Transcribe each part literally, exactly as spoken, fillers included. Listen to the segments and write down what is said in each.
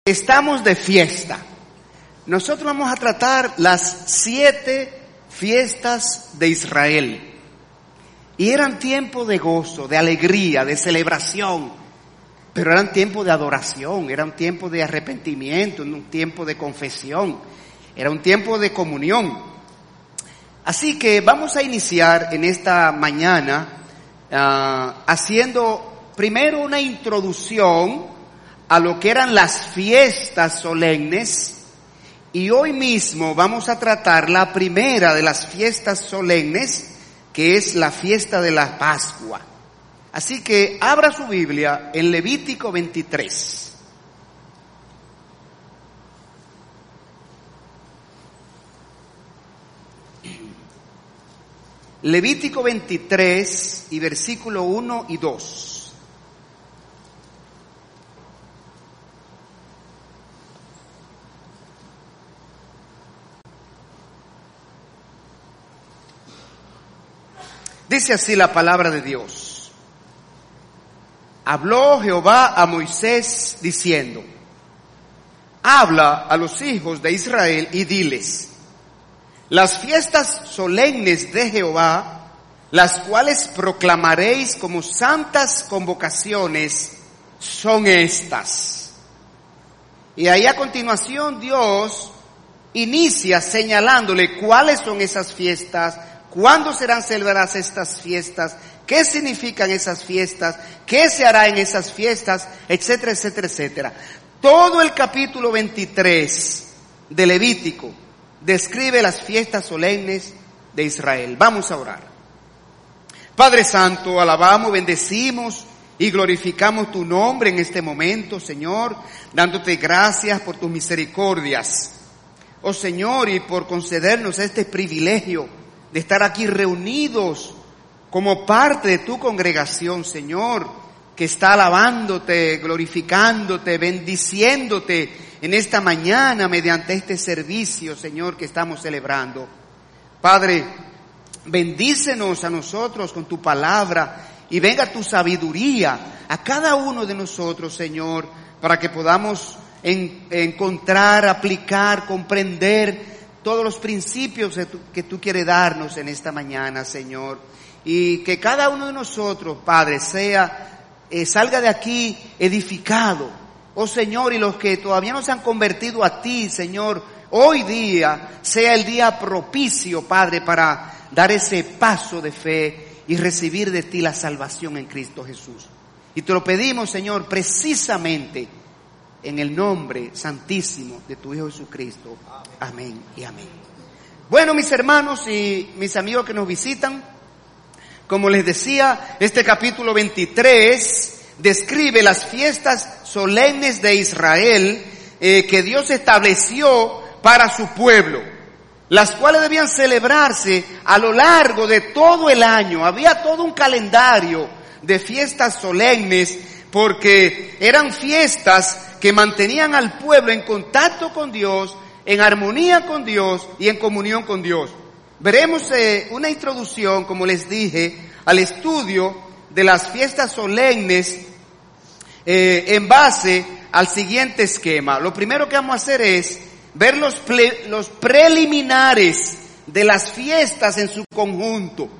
Estamos de fiesta. Nosotros vamos a tratar las siete fiestas de Israel. Y eran tiempos de gozo, de alegría, de celebración. Pero eran tiempos de adoración, eran tiempos de arrepentimiento, un tiempo de confesión, era un tiempo de comunión. Así que vamos a iniciar en esta mañana uh, haciendo primero una introducción a lo que eran las fiestas solemnes, y hoy mismo vamos a tratar la primera de las fiestas solemnes, que es la fiesta de la Pascua. Así que abra su Biblia en Levítico veintitrés. Levítico veintitrés y versículo uno y dos. Dice así la palabra de Dios. Habló Jehová a Moisés diciendo: habla a los hijos de Israel y diles: las fiestas solemnes de Jehová, las cuales proclamaréis como santas convocaciones, son estas. Y ahí a continuación Dios inicia señalándole cuáles son esas fiestas, cuándo serán celebradas estas fiestas, qué significan esas fiestas, qué se hará en esas fiestas, etcétera, etcétera, etcétera. Todo el capítulo veintitrés de Levítico describe las fiestas solemnes de Israel. Vamos a orar. Padre Santo, alabamos, bendecimos y glorificamos tu nombre en este momento, Señor, dándote gracias por tus misericordias, oh Señor, y por concedernos este privilegio de estar aquí reunidos como parte de tu congregación, Señor, que está alabándote, glorificándote, bendiciéndote en esta mañana mediante este servicio, Señor, que estamos celebrando. Padre, bendícenos a nosotros con tu palabra y venga tu sabiduría a cada uno de nosotros, Señor, para que podamos en, encontrar, aplicar, comprender todos los principios que tú, que tú quieres darnos en esta mañana, Señor. Y que cada uno de nosotros, Padre, sea, eh, salga de aquí edificado. Oh Señor, y los que todavía no se han convertido a ti, Señor, hoy día sea el día propicio, Padre, para dar ese paso de fe y recibir de ti la salvación en Cristo Jesús. Y te lo pedimos, Señor, precisamente en el nombre santísimo de tu Hijo Jesucristo. Amén y amén. Bueno, mis hermanos y mis amigos que nos visitan, como les decía, este capítulo veintitrés describe las fiestas solemnes de Israel eh, que Dios estableció para su pueblo, las cuales debían celebrarse a lo largo de todo el año. Había todo un calendario de fiestas solemnes, porque eran fiestas que mantenían al pueblo en contacto con Dios, en armonía con Dios y en comunión con Dios. Veremos eh, una introducción, como les dije, al estudio de las fiestas solemnes eh, en base al siguiente esquema. Lo primero que vamos a hacer es ver los, ple, los preliminares de las fiestas en su conjunto,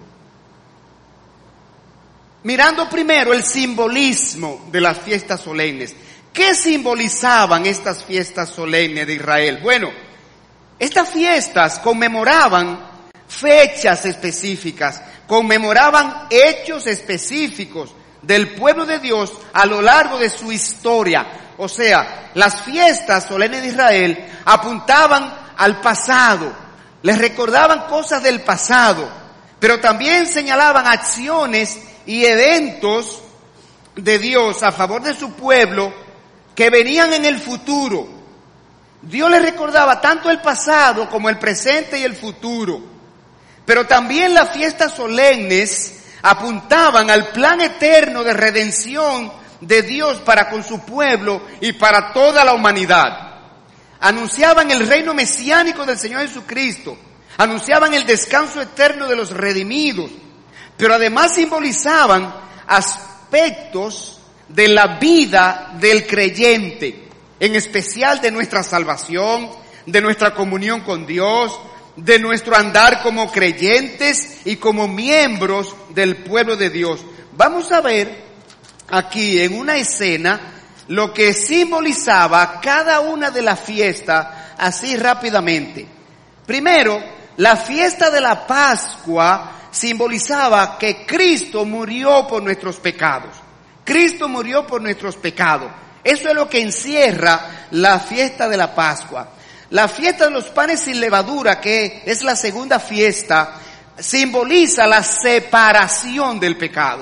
mirando primero el simbolismo de las fiestas solemnes. ¿Qué simbolizaban estas fiestas solemnes de Israel? Bueno, estas fiestas conmemoraban fechas específicas, conmemoraban hechos específicos del pueblo de Dios a lo largo de su historia. O sea, las fiestas solemnes de Israel apuntaban al pasado, les recordaban cosas del pasado, pero también señalaban acciones y eventos de Dios a favor de su pueblo que venían en el futuro. Dios les recordaba tanto el pasado como el presente y el futuro. Pero también las fiestas solemnes apuntaban al plan eterno de redención de Dios para con su pueblo y para toda la humanidad. Anunciaban el reino mesiánico del Señor Jesucristo, anunciaban el descanso eterno de los redimidos, pero además simbolizaban aspectos de la vida del creyente. en especial de nuestra salvación, de nuestra comunión con Dios, de nuestro andar como creyentes y como miembros del pueblo de Dios. Vamos a ver aquí en una escena lo que simbolizaba cada una de las fiestas así rápidamente. Primero, la fiesta de la Pascua simbolizaba que Cristo murió por nuestros pecados. Cristo murió por nuestros pecados. Eso es lo que encierra la fiesta de la Pascua. La fiesta de los panes sin levadura, que es la segunda fiesta, simboliza la separación del pecado.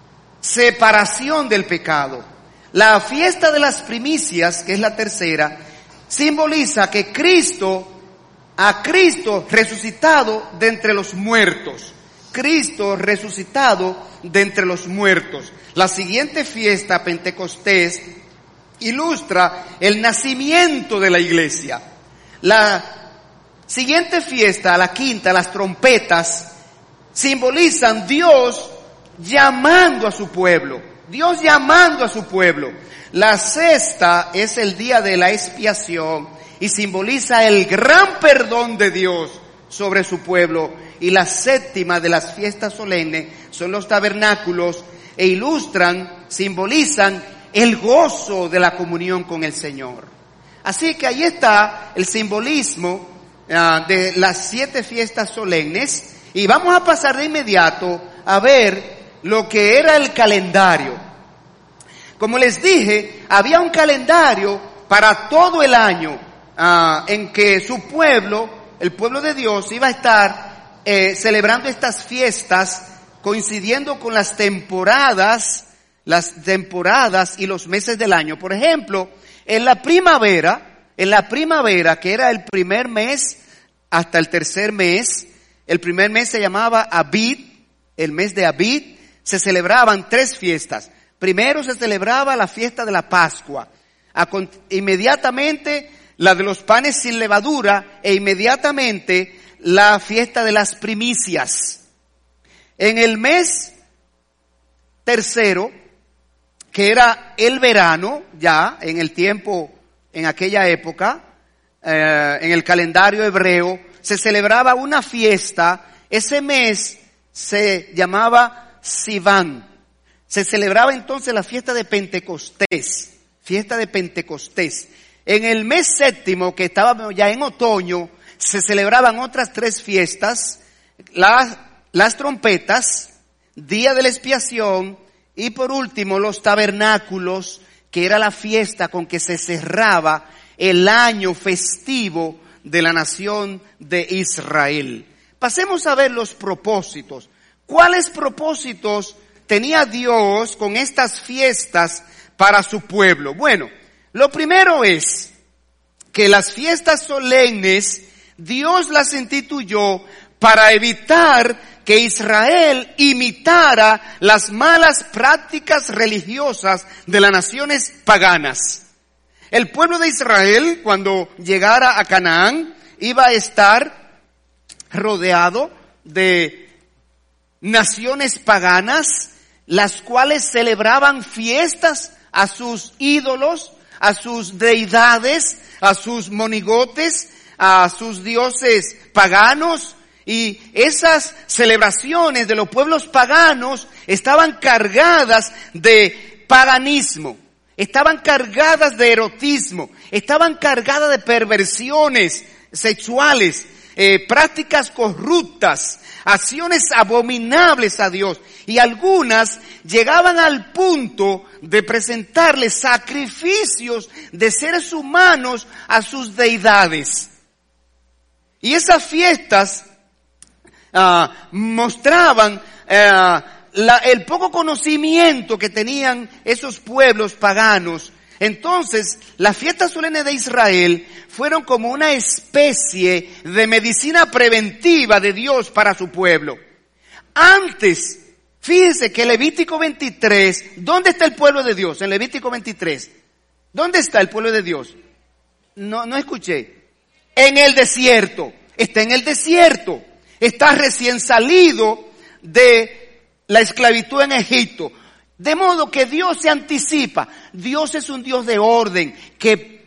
Separación del pecado. La fiesta de las primicias, que es la tercera, simboliza que Cristo, a Cristo resucitado de entre los muertos. Cristo resucitado de entre los muertos. La siguiente fiesta, Pentecostés, ilustra el nacimiento de la iglesia. La siguiente fiesta, la quinta, las trompetas, simbolizan Dios llamando a su pueblo. Dios llamando a su pueblo. La sexta es el día de la expiación y simboliza el gran perdón de Dios sobre su pueblo. Y la séptima de las fiestas solemnes son los tabernáculos e ilustran, simbolizan el gozo de la comunión con el Señor. Así que ahí está el simbolismo uh, de las siete fiestas solemnes y vamos a pasar de inmediato a ver lo que era el calendario. Como les dije, había un calendario para todo el año uh, en que su pueblo, el pueblo de Dios, iba a estar eh, celebrando estas fiestas coincidiendo con las temporadas, las temporadas y los meses del año. Por ejemplo, en la primavera, en la primavera, que era el primer mes hasta el tercer mes, el primer mes se llamaba Abid, el mes de Abid, se celebraban tres fiestas. Primero se celebraba la fiesta de la Pascua, inmediatamente la de los panes sin levadura e inmediatamente la fiesta de las primicias. En el mes tercero, que era el verano, ya en el tiempo, en aquella época, eh, en el calendario hebreo, se celebraba una fiesta. Ese mes se llamaba Sivan. Se celebraba entonces la fiesta de Pentecostés, fiesta de Pentecostés. En el mes séptimo, que estábamos ya en otoño, se celebraban otras tres fiestas, las, las trompetas, día de la expiación, y por último, los tabernáculos, que era la fiesta con que se cerraba el año festivo de la nación de Israel. Pasemos a ver los propósitos. ¿Cuáles propósitos tenía Dios con estas fiestas para su pueblo? Bueno, lo primero es que las fiestas solemnes Dios las instituyó para evitar que Israel imitara las malas prácticas religiosas de las naciones paganas. El pueblo de Israel, cuando llegara a Canaán, iba a estar rodeado de naciones paganas, las cuales celebraban fiestas a sus ídolos, a sus deidades, a sus monigotes, a sus dioses paganos. Y esas celebraciones de los pueblos paganos estaban cargadas de paganismo, estaban cargadas de erotismo, estaban cargadas de perversiones sexuales, eh, prácticas corruptas, acciones abominables a Dios. Y algunas llegaban al punto de presentarle sacrificios de seres humanos a sus deidades. Y esas fiestas Uh, mostraban uh, la, el poco conocimiento que tenían esos pueblos paganos. Entonces, las fiestas solemnes de Israel fueron como una especie de medicina preventiva de Dios para su pueblo. Antes, fíjense que Levítico veintitrés, ¿dónde está el pueblo de Dios? En Levítico veintitrés, ¿dónde está el pueblo de Dios? No, no escuché. En el desierto, está en el desierto. Está recién salido de la esclavitud en Egipto. De modo que Dios se anticipa. Dios es un Dios de orden que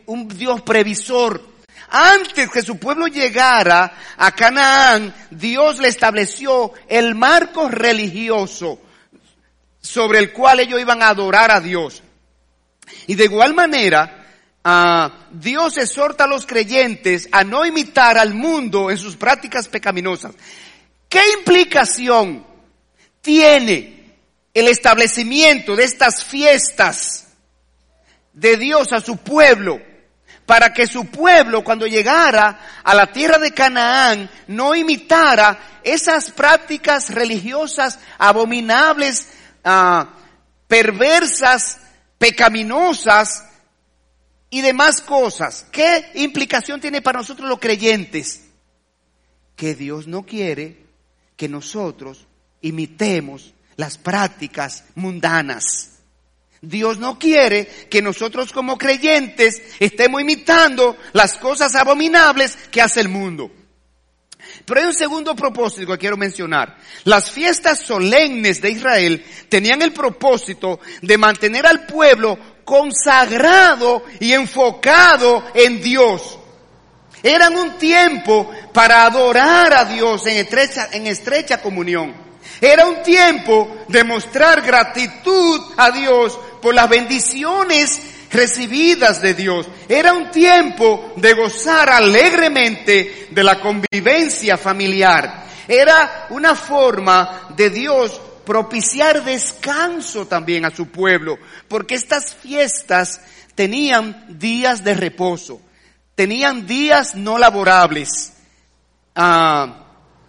un Dios previsor. Antes que su pueblo llegara a Canaán, Dios le estableció el marco religioso sobre el cual ellos iban a adorar a Dios. Y de igual manera, uh, Dios exhorta a los creyentes a no imitar al mundo en sus prácticas pecaminosas. ¿Qué implicación tiene el establecimiento de estas fiestas de Dios a su pueblo? Para que su pueblo, cuando llegara a la tierra de Canaán, no imitara esas prácticas religiosas abominables, uh, perversas, pecaminosas y demás cosas. ¿Qué implicación tiene para nosotros los creyentes? Que Dios no quiere que nosotros imitemos las prácticas mundanas. Dios no quiere que nosotros como creyentes estemos imitando las cosas abominables que hace el mundo. Pero hay un segundo propósito que quiero mencionar. Las fiestas solemnes de Israel tenían el propósito de mantener al pueblo consagrado y enfocado en Dios. Eran un tiempo para adorar a Dios en estrecha, en estrecha comunión. Era un tiempo de mostrar gratitud a Dios por las bendiciones recibidas de Dios. Era un tiempo de gozar alegremente de la convivencia familiar. Era una forma de Dios propiciar descanso también a su pueblo, porque estas fiestas tenían días de reposo, tenían días no laborables, ah,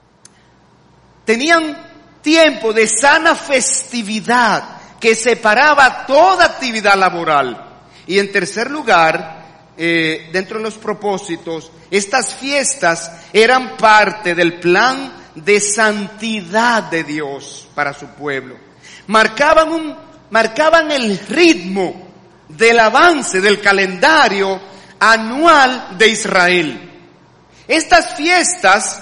tenían tiempo de sana festividad que separaba toda actividad laboral. Y en tercer lugar, eh, dentro de los propósitos, estas fiestas eran parte del plan de santidad de Dios para su pueblo. Marcaban un, marcaban el ritmo del avance del calendario anual de Israel. Estas fiestas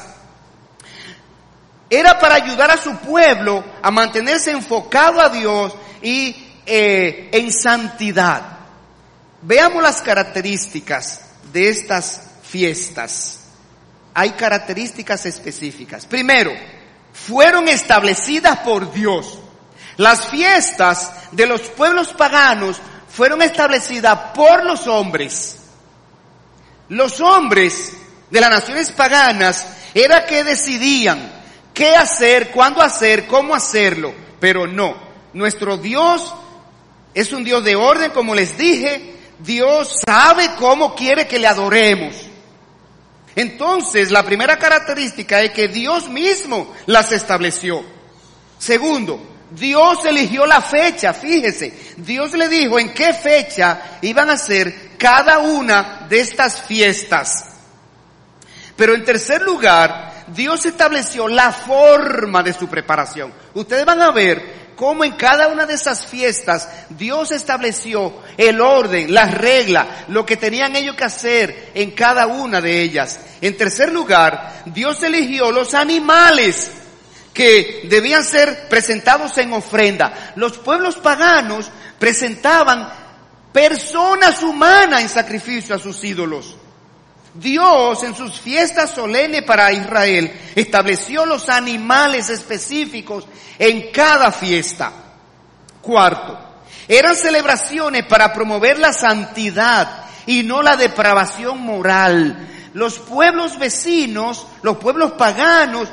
era para ayudar a su pueblo a mantenerse enfocado a Dios y eh, en santidad. Veamos las características de estas fiestas. Hay características específicas. Primero, fueron establecidas por Dios. Las fiestas de los pueblos paganos fueron establecidas por los hombres. Los hombres de las naciones paganas era que decidían qué hacer, cuándo hacer, cómo hacerlo. Pero no, nuestro Dios es un Dios de orden, como les dije. Dios sabe cómo quiere que le adoremos. Entonces, la primera característica es que Dios mismo las estableció. Segundo, Dios eligió la fecha, fíjese. Dios le dijo en qué fecha iban a ser cada una de estas fiestas. Pero en tercer lugar, Dios estableció la forma de su preparación. Ustedes van a ver cómo en cada una de esas fiestas Dios estableció el orden, las reglas, lo que tenían ellos que hacer en cada una de ellas. En tercer lugar, Dios eligió los animales que debían ser presentados en ofrenda. Los pueblos paganos presentaban personas humanas en sacrificio a sus ídolos. Dios en sus fiestas solemnes para Israel estableció los animales específicos en cada fiesta. Cuarto, eran celebraciones para promover la santidad y no la depravación moral. Los pueblos vecinos, los pueblos paganos,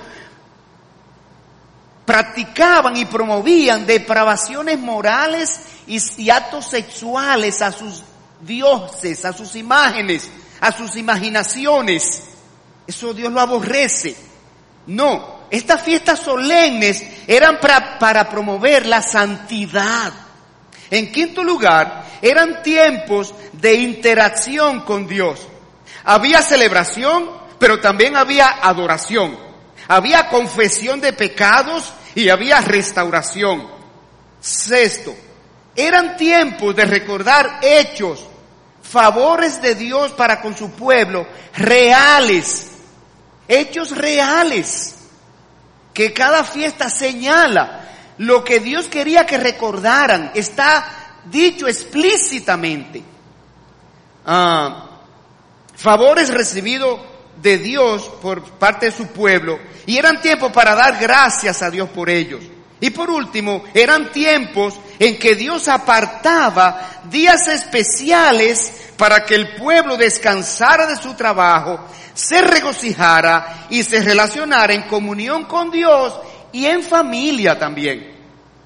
practicaban y promovían depravaciones morales y actos sexuales a sus dioses, a sus imágenes, a sus imaginaciones. Eso Dios lo aborrece. No, estas fiestas solemnes eran para, para promover la santidad. En quinto lugar, eran tiempos de interacción con Dios. Había celebración, pero también había adoración. Había confesión de pecados y había restauración. Sexto, eran tiempos de recordar hechos, favores de Dios para con su pueblo, reales, hechos reales, que cada fiesta señala lo que Dios quería que recordaran, está dicho explícitamente. uh, favores recibidos de Dios por parte de su pueblo, y eran tiempos para dar gracias a Dios por ellos. Y por último, eran tiempos en que Dios apartaba días especiales para que el pueblo descansara de su trabajo, se regocijara y se relacionara en comunión con Dios y en familia también.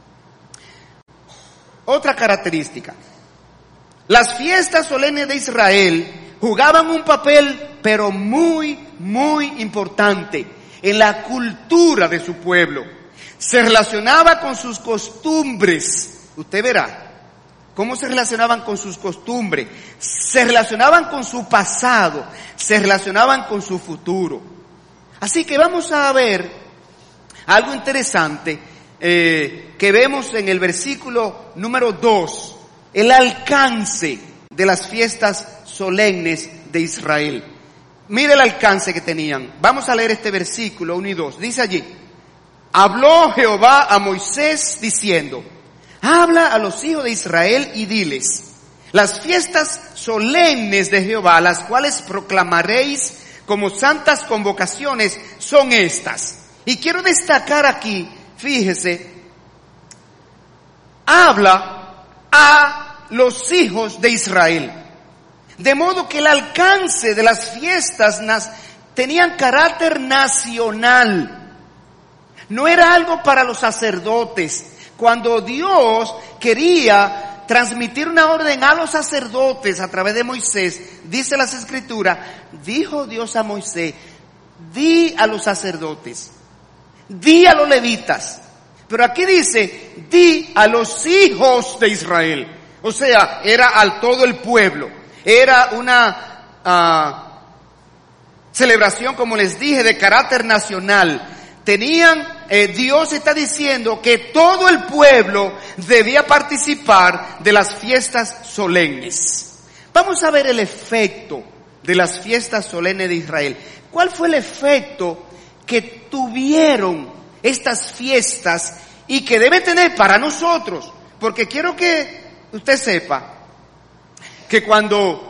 Otra característica: las fiestas solemnes de Israel jugaban un papel, pero muy, muy importante en la cultura de su pueblo. Se relacionaba con sus costumbres. Usted verá cómo se relacionaban con sus costumbres. Se relacionaban con su pasado. Se relacionaban con su futuro. Así que vamos a ver algo interesante eh, que vemos en el versículo número dos. El alcance de las fiestas solemnes de Israel. Mire el alcance que tenían. Vamos a leer este versículo uno y dos. Dice allí: habló Jehová a Moisés diciendo, habla a los hijos de Israel y diles, las fiestas solemnes de Jehová, las cuales proclamaréis como santas convocaciones, son estas. Y quiero destacar aquí, fíjese, habla a los hijos de Israel. De modo que el alcance de las fiestas nas, tenían carácter nacional. No era algo para los sacerdotes. Cuando Dios quería transmitir una orden a los sacerdotes a través de Moisés, dice las Escrituras, dijo Dios a Moisés, di a los sacerdotes, di a los levitas. Pero aquí dice, di a los hijos de Israel. O sea, era al todo el pueblo. Era una uh, celebración, como les dije, de carácter nacional. Tenían, eh, Dios está diciendo que todo el pueblo debía participar de las fiestas solemnes. Vamos a ver el efecto de las fiestas solemnes de Israel. ¿Cuál fue el efecto que tuvieron estas fiestas y que debe tener para nosotros? Porque quiero que usted sepa que cuando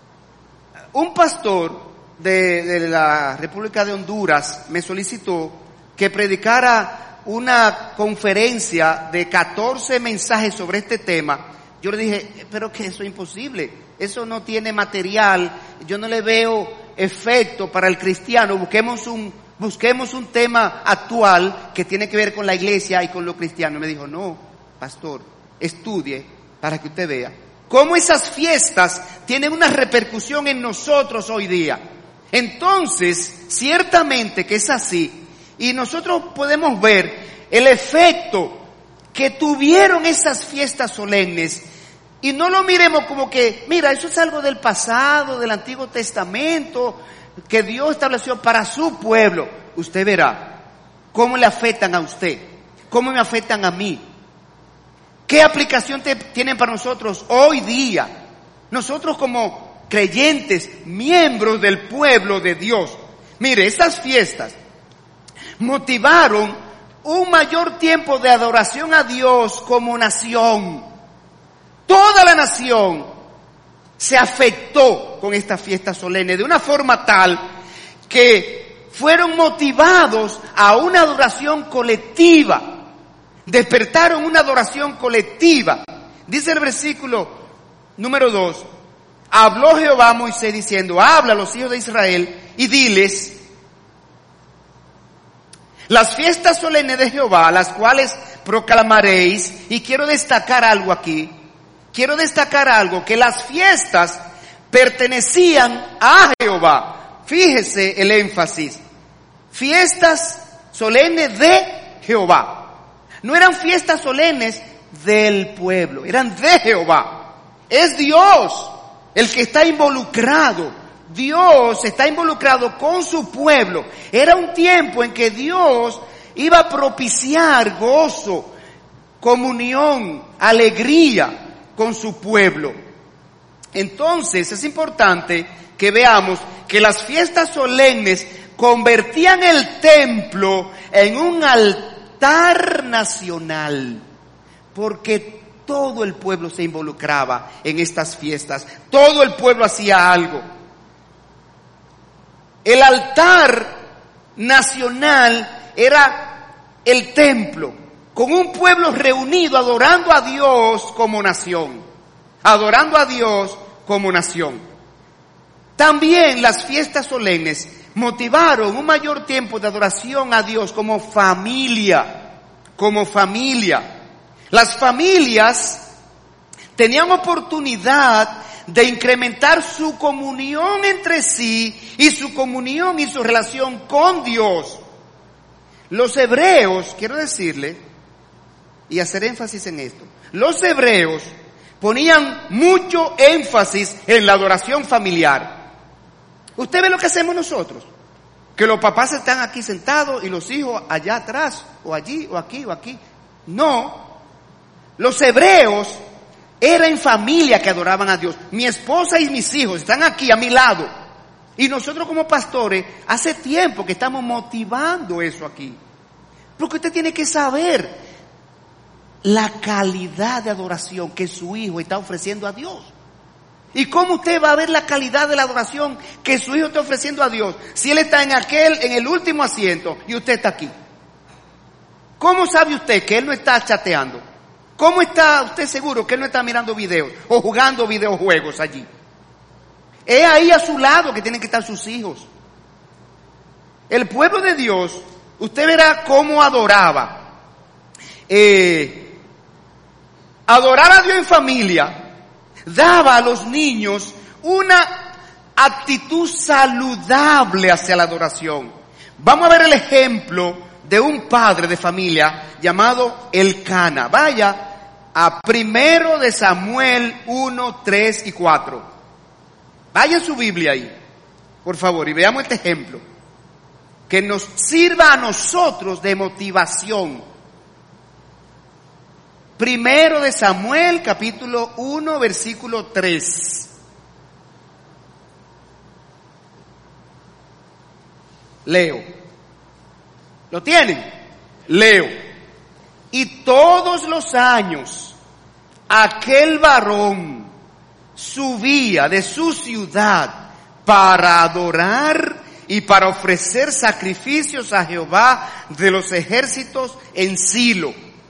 un pastor de, de la República de Honduras me solicitó que predicara una conferencia de catorce mensajes sobre este tema, yo le dije, pero que eso es imposible, eso no tiene material, yo no le veo efecto para el cristiano, busquemos un, busquemos un tema actual que tiene que ver con la iglesia y con lo cristiano. Y me dijo, no, pastor, estudie para que usted vea cómo esas fiestas tienen una repercusión en nosotros hoy día. Entonces, ciertamente que es así. Y nosotros podemos ver el efecto que tuvieron esas fiestas solemnes. Y no lo miremos como que, mira, eso es algo del pasado, del Antiguo Testamento, que Dios estableció para su pueblo. Usted verá cómo le afectan a usted, cómo me afectan a mí. ¿Qué aplicación te, tienen para nosotros hoy día? Nosotros como creyentes, miembros del pueblo de Dios. Mire, estas fiestas motivaron un mayor tiempo de adoración a Dios como nación. Toda la nación se afectó con esta fiesta solemne de una forma tal que fueron motivados a una adoración colectiva. Despertaron una adoración colectiva. Dice el versículo número dos, habló Jehová a Moisés diciendo, habla a los hijos de Israel y diles, las fiestas solemnes de Jehová, las cuales proclamaréis. Y quiero destacar algo aquí. Quiero destacar algo, que las fiestas pertenecían a Jehová. Fíjese el énfasis. Fiestas solemnes de Jehová. No eran fiestas solemnes del pueblo, eran de Jehová. Es Dios el que está involucrado. Dios está involucrado con su pueblo. Era un tiempo en que Dios iba a propiciar gozo, comunión, alegría con su pueblo. Entonces es importante que veamos que las fiestas solemnes convertían el templo en un altar nacional, porque todo el pueblo se involucraba en estas fiestas. Todo el pueblo hacía algo. El altar nacional era el templo, con un pueblo reunido adorando a Dios como nación. Adorando a Dios como nación. También las fiestas solemnes motivaron un mayor tiempo de adoración a Dios como familia, como familia. Las familias tenían oportunidad de incrementar su comunión entre sí y su comunión y su relación con Dios. Los hebreos, quiero decirle y hacer énfasis en esto, los hebreos ponían mucho énfasis en la adoración familiar. Usted ve lo que hacemos nosotros, que los papás están aquí sentados y los hijos allá atrás, o allí, o aquí, o aquí. No, los hebreos era en familia que adoraban a Dios. Mi esposa y mis hijos están aquí a mi lado. Y nosotros como pastores, hace tiempo que estamos motivando eso aquí. Porque usted tiene que saber la calidad de adoración que su hijo está ofreciendo a Dios. ¿Y cómo usted va a ver la calidad de la adoración que su hijo está ofreciendo a Dios si él está en aquel, en el último asiento y usted está aquí? ¿Cómo sabe usted que él no está chateando? ¿Cómo está usted seguro que él no está mirando videos o jugando videojuegos allí? Es ahí a su lado que tienen que estar sus hijos. El pueblo de Dios, usted verá cómo adoraba. Eh, adorar a Dios en familia daba a los niños una actitud saludable hacia la adoración. Vamos a ver el ejemplo de un padre de familia llamado Elcana. Vaya a primero de Samuel uno, tres y cuatro. Vaya en su Biblia ahí, por favor, y veamos este ejemplo que nos sirva a nosotros de motivación. Primero de Samuel, capítulo uno, versículo tres. Leo. ¿Lo tienen? Leo. Y todos los años aquel varón subía de su ciudad para adorar y para ofrecer sacrificios a Jehová de los ejércitos en Silo,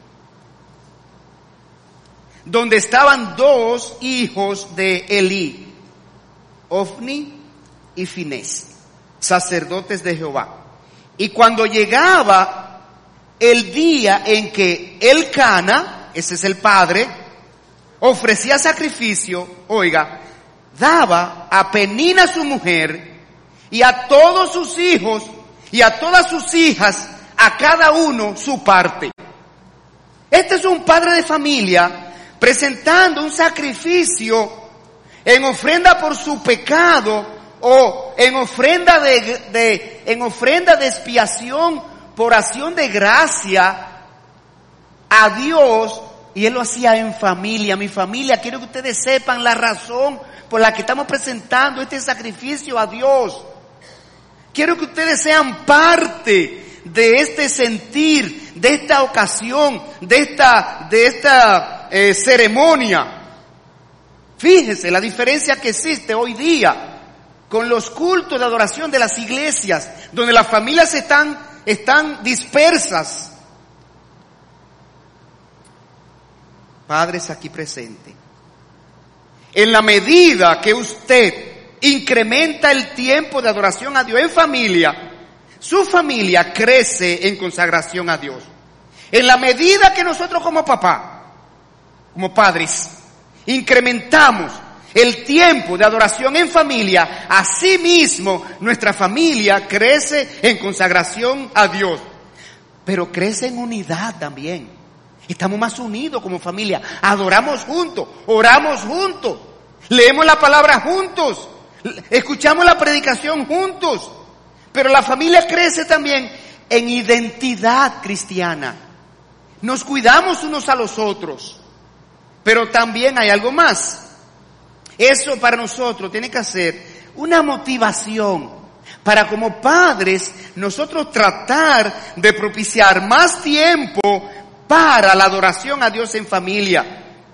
donde estaban dos hijos de Elí, Ofni y Finés, sacerdotes de Jehová. Y cuando llegaba el día en que Elcana, ese es el padre, ofrecía sacrificio, oiga, daba a Penina su mujer y a todos sus hijos y a todas sus hijas, a cada uno su parte. Este es un padre de familia presentando un sacrificio en ofrenda por su pecado o en ofrenda de, de en ofrenda de expiación por acción de gracia a Dios, y él lo hacía en familia. Mi familia, quiero que ustedes sepan la razón por la que estamos presentando este sacrificio a Dios. Quiero que ustedes sean parte de este sentir, de esta ocasión, de esta de esta eh, ceremonia. Fíjese la diferencia que existe hoy día con los cultos de adoración de las iglesias, donde las familias están, están dispersas. Padres aquí presentes, en la medida que usted incrementa el tiempo de adoración a Dios en familia, su familia crece en consagración a Dios. En la medida que nosotros como papá, como padres, incrementamos el tiempo de adoración en familia, así mismo nuestra familia crece en consagración a Dios, pero crece en unidad también. Estamos más unidos como familia, adoramos juntos, oramos juntos, leemos la palabra juntos, escuchamos la predicación juntos, pero la familia crece también en identidad cristiana. Nos cuidamos unos a los otros, pero también hay algo más. Eso para nosotros tiene que ser una motivación para como padres nosotros tratar de propiciar más tiempo para la adoración a Dios en familia.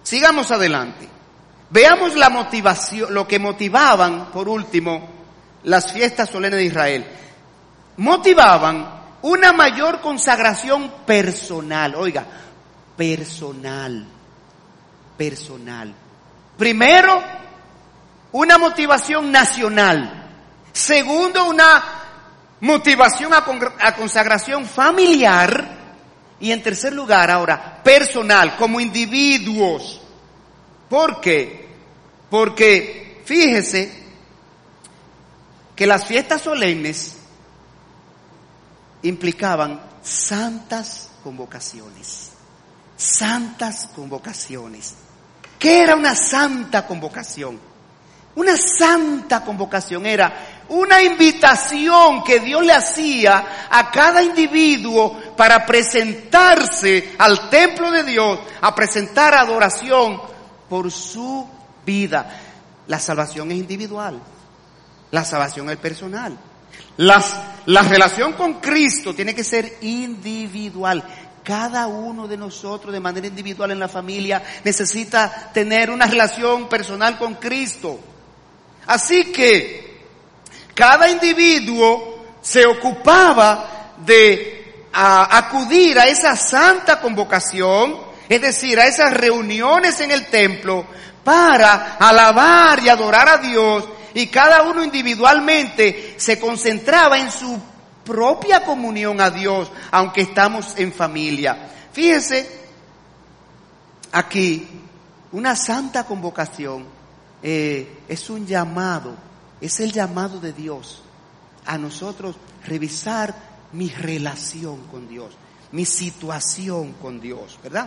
Sigamos adelante. Veamos la motivación, lo que motivaban, por último, las fiestas solemnes de Israel. Motivaban una mayor consagración personal. Oiga, personal. Personal. Primero, una motivación nacional. Segundo, una motivación a, con, a consagración familiar. Y en tercer lugar, ahora, personal, como individuos. ¿Por qué? Porque fíjese que las fiestas solemnes implicaban santas convocaciones. Santas convocaciones. ¿Qué era una santa convocación? Una santa convocación era una invitación que Dios le hacía a cada individuo para presentarse al templo de Dios, a presentar adoración por su vida. La salvación es individual, la salvación es personal. Las, la relación con Cristo tiene que ser individual. Cada uno de nosotros de manera individual en la familia necesita tener una relación personal con Cristo. Así que cada individuo se ocupaba de a, acudir a esa santa convocación, es decir, a esas reuniones en el templo para alabar y adorar a Dios, y cada uno individualmente se concentraba en su propia comunión a Dios, aunque estamos en familia. Fíjese aquí, una santa convocación eh, es un llamado, es el llamado de Dios a nosotros revisar mi relación con Dios, mi situación con Dios, ¿verdad?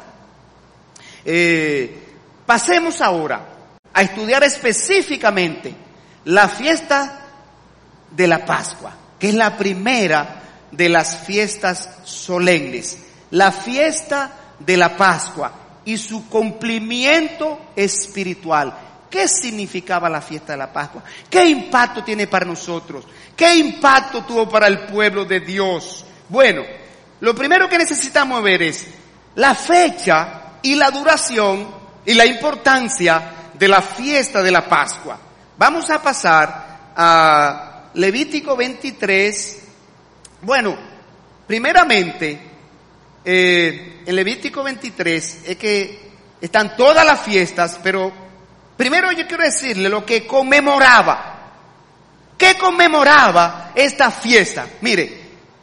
Eh, pasemos ahora a estudiar específicamente la fiesta de la Pascua, que es la primera de las fiestas solemnes. La fiesta de la Pascua y su cumplimiento espiritual. ¿Qué significaba la fiesta de la Pascua? ¿Qué impacto tiene para nosotros? ¿Qué impacto tuvo para el pueblo de Dios? Bueno, lo primero que necesitamos ver es la fecha y la duración y la importancia de la fiesta de la Pascua. Vamos a pasar a Levítico veintitrés. Bueno, primeramente, eh, en Levítico veintitrés es que están todas las fiestas, pero primero yo quiero decirle lo que conmemoraba. ¿Qué conmemoraba esta fiesta? Mire,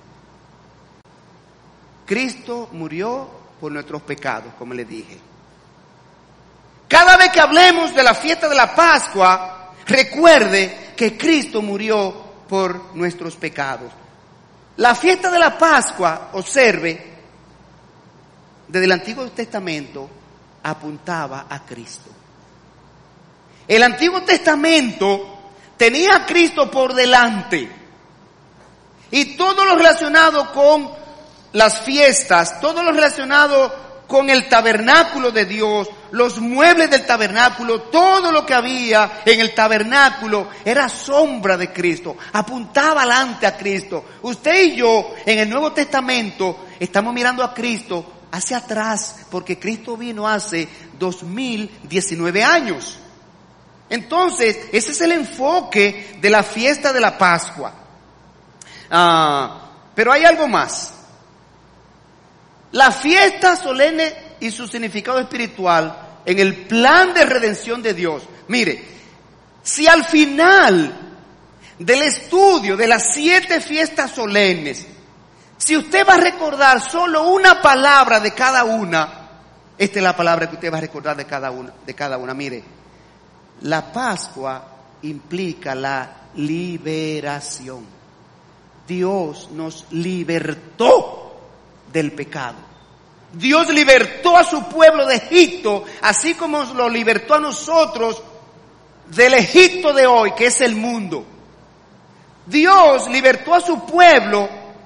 Cristo murió por nuestros pecados, como le dije. Cada vez que hablemos de la fiesta de la Pascua, recuerde que Cristo murió por nuestros pecados. La fiesta de la Pascua, observe, desde el Antiguo Testamento apuntaba a Cristo. El Antiguo Testamento tenía a Cristo por delante. Y todo lo relacionado con las fiestas, todo lo relacionado con el tabernáculo de Dios, los muebles del tabernáculo, todo lo que había en el tabernáculo era sombra de Cristo, apuntaba adelante a Cristo. Usted y yo en el Nuevo Testamento estamos mirando a Cristo hacia atrás, porque Cristo vino hace dos mil diecinueve años. Entonces, ese es el enfoque de la fiesta de la Pascua. Ah, pero hay algo más. La fiesta solemne y su significado espiritual en el plan de redención de Dios. Mire, si al final del estudio de las siete fiestas solemnes, si usted va a recordar solo una palabra de cada una, esta es la palabra que usted va a recordar de cada una, de cada una. Mire, la Pascua implica la liberación. Dios nos libertó del pecado. Dios libertó a su pueblo de Egipto, así como lo libertó a nosotros del Egipto de hoy, que es el mundo. Dios libertó a su pueblo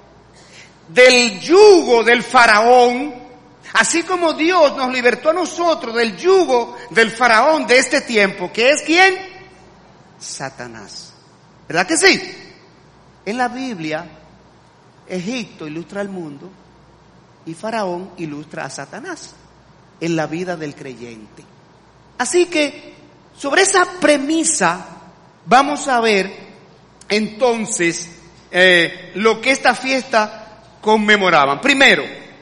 del yugo del faraón, así como Dios nos libertó a nosotros del yugo del faraón de este tiempo, que es ¿quién? Satanás. ¿Verdad que sí? En la Biblia, Egipto ilustra al mundo y Faraón ilustra a Satanás en la vida del creyente. Así que sobre esa premisa vamos a ver entonces eh, lo que esta fiesta conmemoraban. Primero,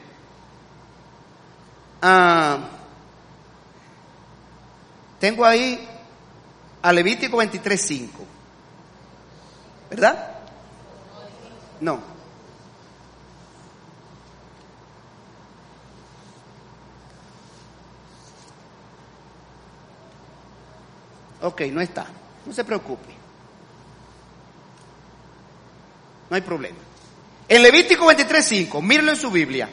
ah, tengo ahí a Levítico veintitrés cinco, ¿verdad? No. Ok, no está. No se preocupe. No hay problema. En Levítico veintitrés cinco, mírenlo en su Biblia.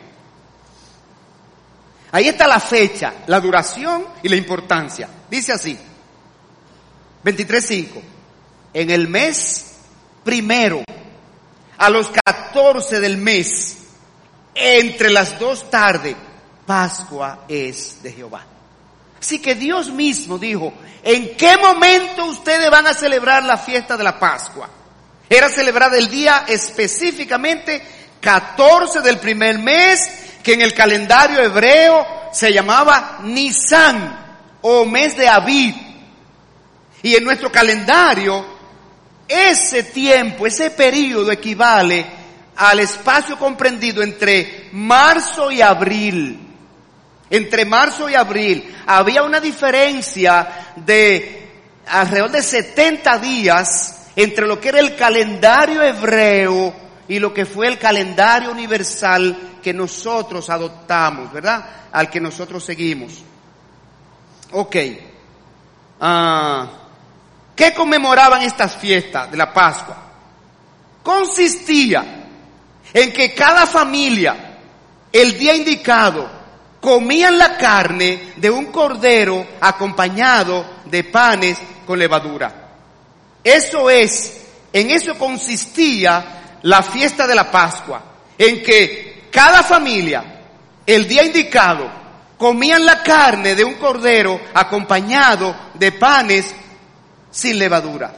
Ahí está la fecha, la duración y la importancia. Dice así. veintitrés cinco. En el mes primero, a los catorce del mes, entre las dos tardes, Pascua es de Jehová. Así que Dios mismo dijo, ¿en qué momento ustedes van a celebrar la fiesta de la Pascua? Era celebrada el día específicamente catorce del primer mes, que en el calendario hebreo se llamaba Nisan, o mes de Abib. Y en nuestro calendario, ese tiempo, ese periodo equivale al espacio comprendido entre marzo y abril. Entre marzo y abril había una diferencia de alrededor de setenta días entre lo que era el calendario hebreo y lo que fue el calendario universal que nosotros adoptamos, ¿verdad? Al que nosotros seguimos. Ok. Ah, ¿qué conmemoraban estas fiestas de la Pascua? Consistía en que cada familia, el día indicado, comían la carne de un cordero acompañado de panes con levadura. Eso es, en eso consistía la fiesta de la Pascua, en que cada familia, el día indicado, comían la carne de un cordero acompañado de panes sin levadura.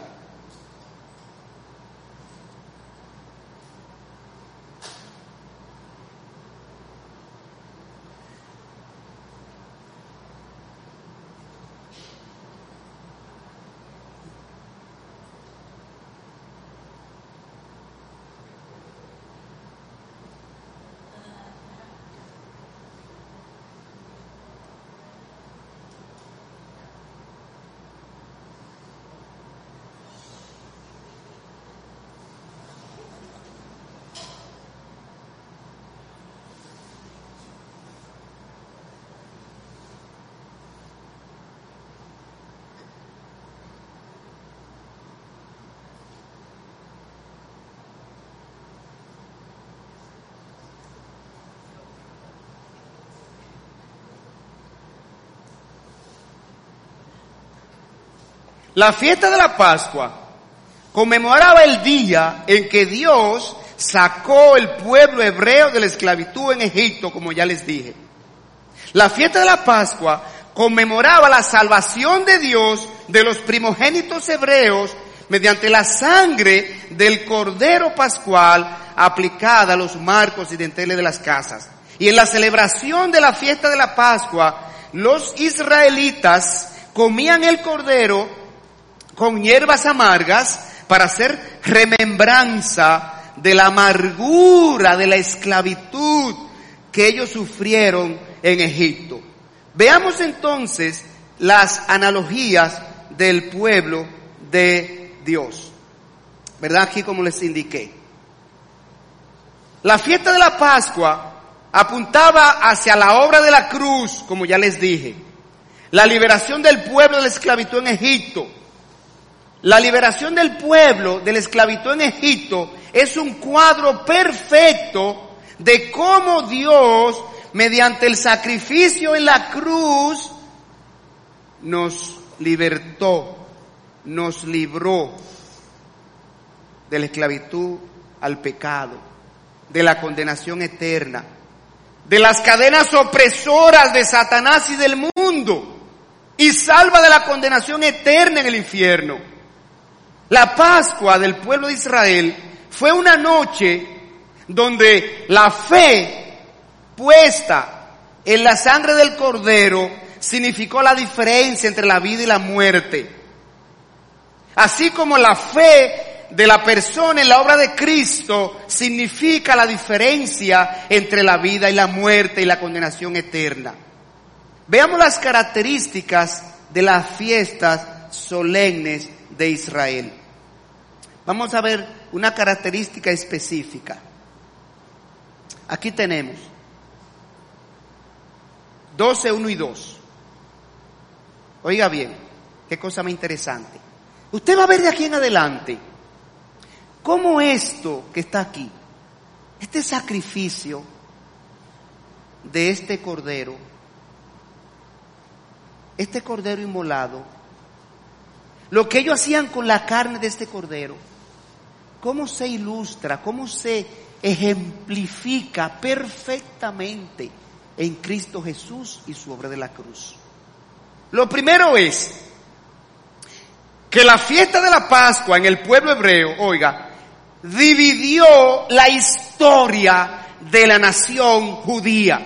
La fiesta de la Pascua conmemoraba el día en que Dios sacó el pueblo hebreo de la esclavitud en Egipto, como ya les dije. La fiesta de la Pascua conmemoraba la salvación de Dios de los primogénitos hebreos mediante la sangre del cordero pascual aplicada a los marcos y dinteles de las casas. Y en la celebración de la fiesta de la Pascua, los israelitas comían el cordero con hierbas amargas para hacer remembranza de la amargura de la esclavitud que ellos sufrieron en Egipto. Veamos entonces las analogías del pueblo de Dios, ¿verdad? Aquí como les indiqué. La fiesta de la Pascua apuntaba hacia la obra de la cruz, como ya les dije. La liberación del pueblo de la esclavitud en Egipto. La liberación del pueblo de la esclavitud en Egipto es un cuadro perfecto de cómo Dios, mediante el sacrificio en la cruz, nos libertó, nos libró de la esclavitud al pecado, de la condenación eterna, de las cadenas opresoras de Satanás y del mundo, y salva de la condenación eterna en el infierno. La Pascua del pueblo de Israel fue una noche donde la fe puesta en la sangre del Cordero significó la diferencia entre la vida y la muerte. Así como la fe de la persona en la obra de Cristo significa la diferencia entre la vida y la muerte y la condenación eterna. Veamos las características de las fiestas solemnes de Israel. Vamos a ver una característica específica. Aquí tenemos doce, uno y dos. Oiga bien, qué cosa más interesante. Usted va a ver de aquí en adelante cómo esto que está aquí, este sacrificio de este cordero, este cordero inmolado, lo que ellos hacían con la carne de este cordero, cómo se ilustra, cómo se ejemplifica perfectamente en Cristo Jesús y su obra de la cruz. Lo primero es que la fiesta de la Pascua en el pueblo hebreo, oiga, dividió la historia de la nación judía.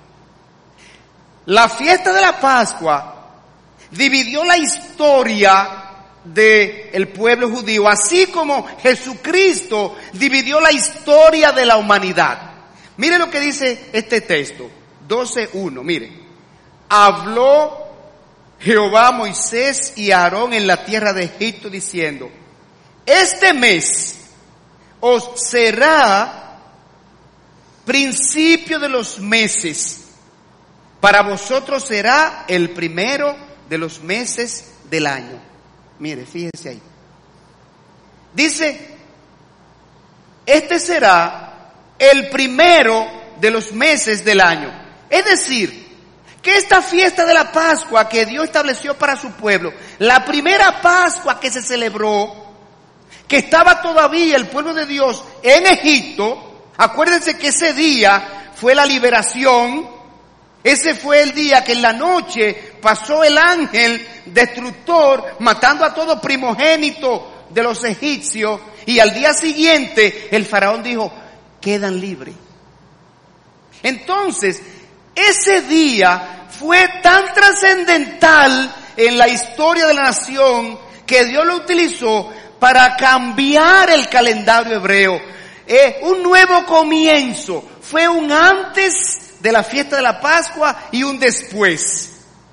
La fiesta de la Pascua dividió la historia del pueblo judío, así como Jesucristo dividió la historia de la humanidad. Mire lo que dice este texto, doce uno, mire. Habló Jehová a Moisés y a Aarón en la tierra de Egipto diciendo: este mes os será principio de los meses, para vosotros será el primero de los meses del año. Mire, fíjese ahí. Dice, este será el primero de los meses del año. Es decir, que esta fiesta de la Pascua que Dios estableció para su pueblo, la primera Pascua que se celebró, que estaba todavía el pueblo de Dios en Egipto, acuérdense que ese día fue la liberación. Ese fue el día que en la noche pasó el ángel destructor matando a todo primogénito de los egipcios, y al día siguiente el faraón dijo: quedan libres. Entonces, ese día fue tan trascendental en la historia de la nación que Dios lo utilizó para cambiar el calendario hebreo. Eh, un nuevo comienzo. Fue un antes de la fiesta de la Pascua y un después.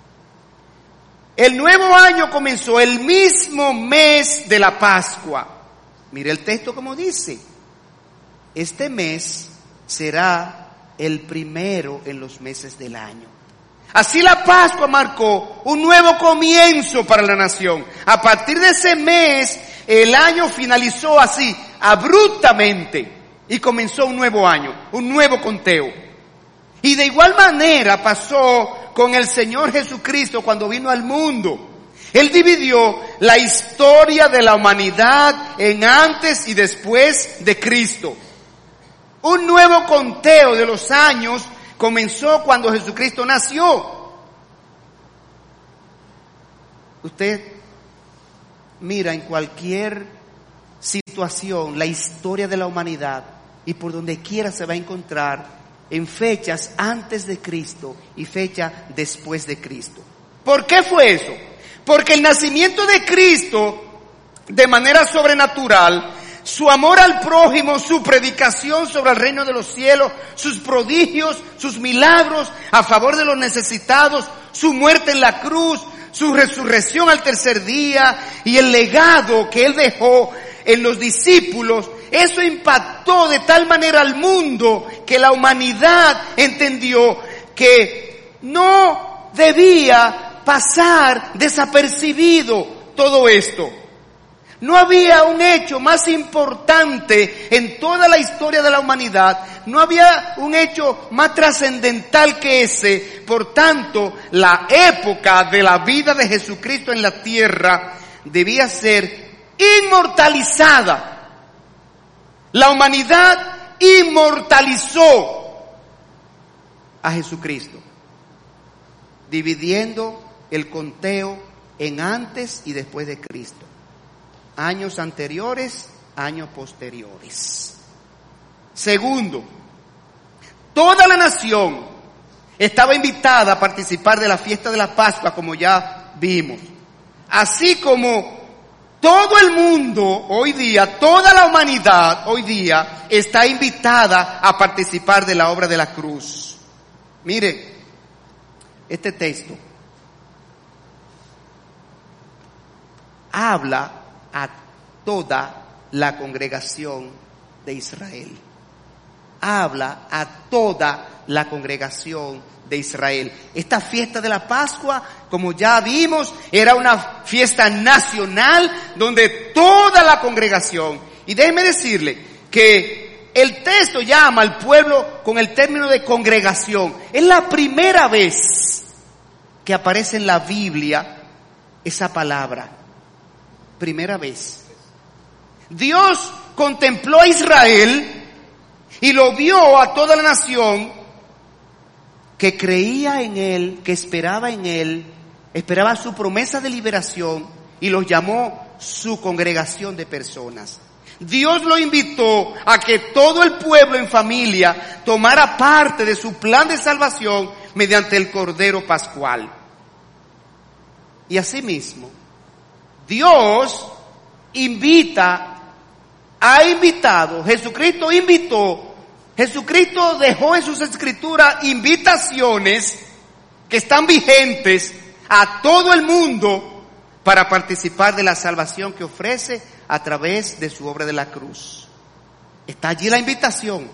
El nuevo año comenzó el mismo mes de la Pascua. Mire el texto como dice: este mes será el primero en los meses del año. Así la Pascua marcó un nuevo comienzo para la nación. A partir de ese mes, el año finalizó así, abruptamente, y comenzó un nuevo año, un nuevo conteo. Y de igual manera pasó con el Señor Jesucristo cuando vino al mundo. Él dividió la historia de la humanidad en antes y después de Cristo. Un nuevo conteo de los años comenzó cuando Jesucristo nació. Usted mira en cualquier situación la historia de la humanidad y por donde quiera se va a encontrar en fechas antes de Cristo y fecha después de Cristo. ¿Por qué fue eso? Porque el nacimiento de Cristo, de manera sobrenatural, su amor al prójimo, su predicación sobre el reino de los cielos, sus prodigios, sus milagros a favor de los necesitados, su muerte en la cruz, su resurrección al tercer día y el legado que él dejó en los discípulos, eso impactó de tal manera al mundo que la humanidad entendió que no debía pasar desapercibido todo esto. No había un hecho más importante en toda la historia de la humanidad, no había un hecho más trascendental que ese. Por tanto, la época de la vida de Jesucristo en la tierra debía ser inmortalizada. La humanidad inmortalizó a Jesucristo, dividiendo el conteo en antes y después de Cristo. Años anteriores, años posteriores. Segundo, toda la nación estaba invitada a participar de la fiesta de la Pascua, como ya vimos. Así como todo el mundo hoy día, toda la humanidad hoy día está invitada a participar de la obra de la cruz. Mire, este texto habla a toda la congregación de Israel. Habla a toda la congregación de Israel. Esta fiesta de la Pascua, como ya vimos, era una fiesta nacional donde toda la congregación, y déjeme decirle que el texto llama al pueblo con el término de congregación. Es la primera vez que aparece en la Biblia esa palabra. Primera vez. Dios contempló a Israel y lo vio a toda la nación que creía en Él, que esperaba en Él, esperaba su promesa de liberación, y los llamó su congregación de personas. Dios lo invitó a que todo el pueblo en familia tomara parte de su plan de salvación mediante el Cordero Pascual. Y asimismo, Dios invita, ha invitado, Jesucristo invitó, Jesucristo dejó en sus escrituras invitaciones que están vigentes a todo el mundo para participar de la salvación que ofrece a través de su obra de la cruz. Está allí la invitación.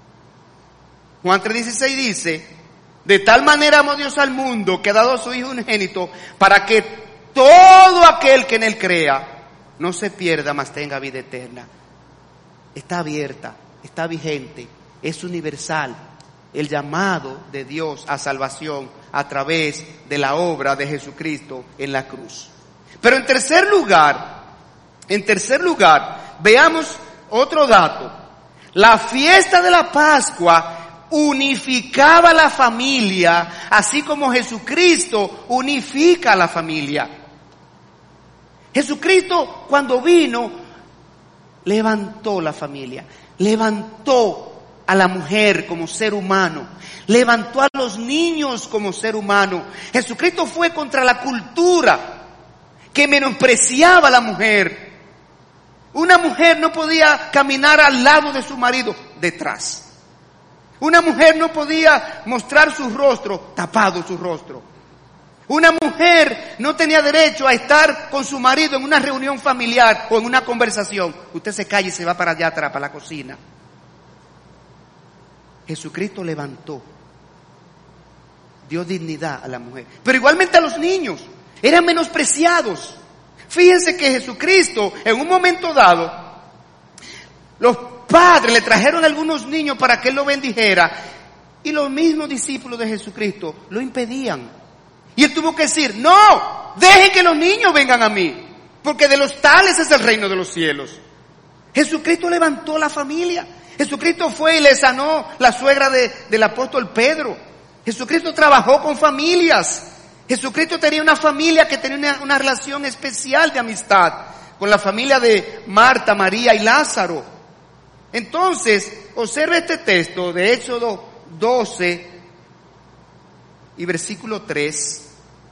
Juan tres dieciséis dice: de tal manera amó Dios al mundo que ha dado a su Hijo unigénito para que todo aquel que en Él crea no se pierda, mas tenga vida eterna. Está abierta, está vigente, es universal el llamado de Dios a salvación a través de la obra de Jesucristo en la cruz. Pero en tercer lugar, en tercer lugar, veamos otro dato. La fiesta de la Pascua unificaba a la familia, así como Jesucristo unifica a la familia. Jesucristo, cuando vino, levantó la familia, levantó a la mujer como ser humano, levantó a los niños como ser humano. Jesucristo fue contra la cultura que menospreciaba a la mujer. Una mujer no podía caminar al lado de su marido, detrás. Una mujer no podía mostrar su rostro, tapado su rostro. Una mujer no tenía derecho a estar con su marido en una reunión familiar o en una conversación. Usted se calla y se va para allá atrás, para la cocina. Jesucristo levantó, dio dignidad a la mujer. Pero igualmente a los niños, eran menospreciados. Fíjense que Jesucristo, en un momento dado, los padres le trajeron algunos niños para que Él los bendijera, y los mismos discípulos de Jesucristo lo impedían. Y Él tuvo que decir: no, dejen que los niños vengan a mí, porque de los tales es el reino de los cielos. Jesucristo levantó la familia. Jesucristo fue y le sanó la suegra de, del apóstol Pedro. Jesucristo trabajó con familias. Jesucristo tenía una familia que tenía una, una relación especial de amistad con la familia de Marta, María y Lázaro. Entonces, observe este texto de Éxodo doce y versículo tres.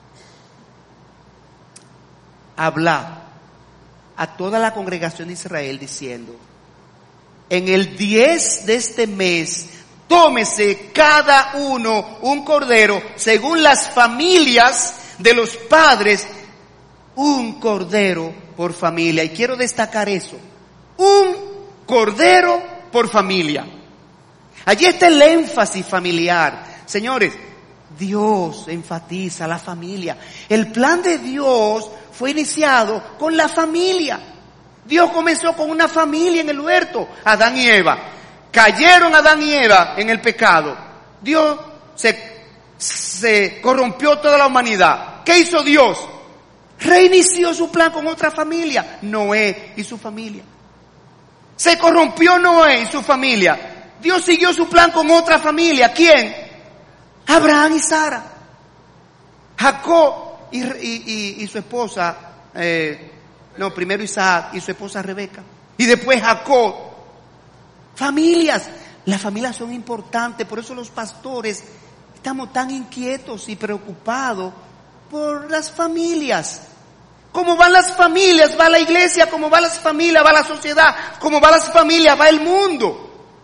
Habla a toda la congregación de Israel diciendo: en el diez de este mes, tómese cada uno un cordero según las familias de los padres, un cordero por familia. Y quiero destacar eso: un cordero por familia. Allí está el énfasis familiar. Señores, Dios enfatiza la familia. El plan de Dios fue iniciado con la familia. Dios comenzó con una familia en el huerto, Adán y Eva. Cayeron Adán y Eva en el pecado. Dios se, se corrompió toda la humanidad. ¿Qué hizo Dios? Reinició su plan con otra familia, Noé y su familia. Se corrompió Noé y su familia. Dios siguió su plan con otra familia. ¿Quién? Abraham y Sara. Jacob y, y, y, y su esposa, eh, no, primero Isaac y su esposa Rebeca. Y después Jacob. Familias. Las familias son importantes, por eso los pastores estamos tan inquietos y preocupados por las familias. ¿Cómo van las familias? Va la iglesia, ¿cómo van las familias? Va la sociedad, ¿cómo van las familias? Va el mundo.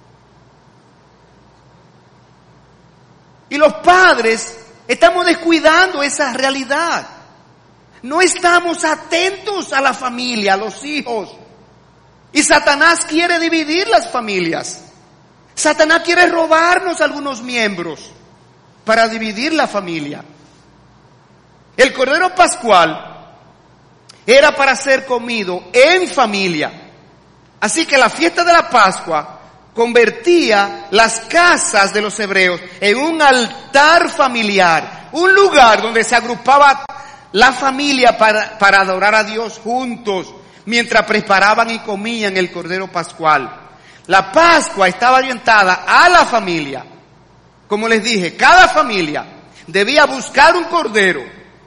Y los padres estamos descuidando esa realidad. No estamos atentos a la familia, a los hijos. Y Satanás quiere dividir las familias. Satanás quiere robarnos algunos miembros para dividir la familia. El Cordero Pascual era para ser comido en familia. Así que la fiesta de la Pascua convertía las casas de los hebreos en un altar familiar, un lugar donde se agrupaba la familia para, para adorar a Dios juntos, mientras preparaban y comían el Cordero Pascual. La Pascua estaba orientada a la familia. Como les dije, cada familia debía buscar un cordero,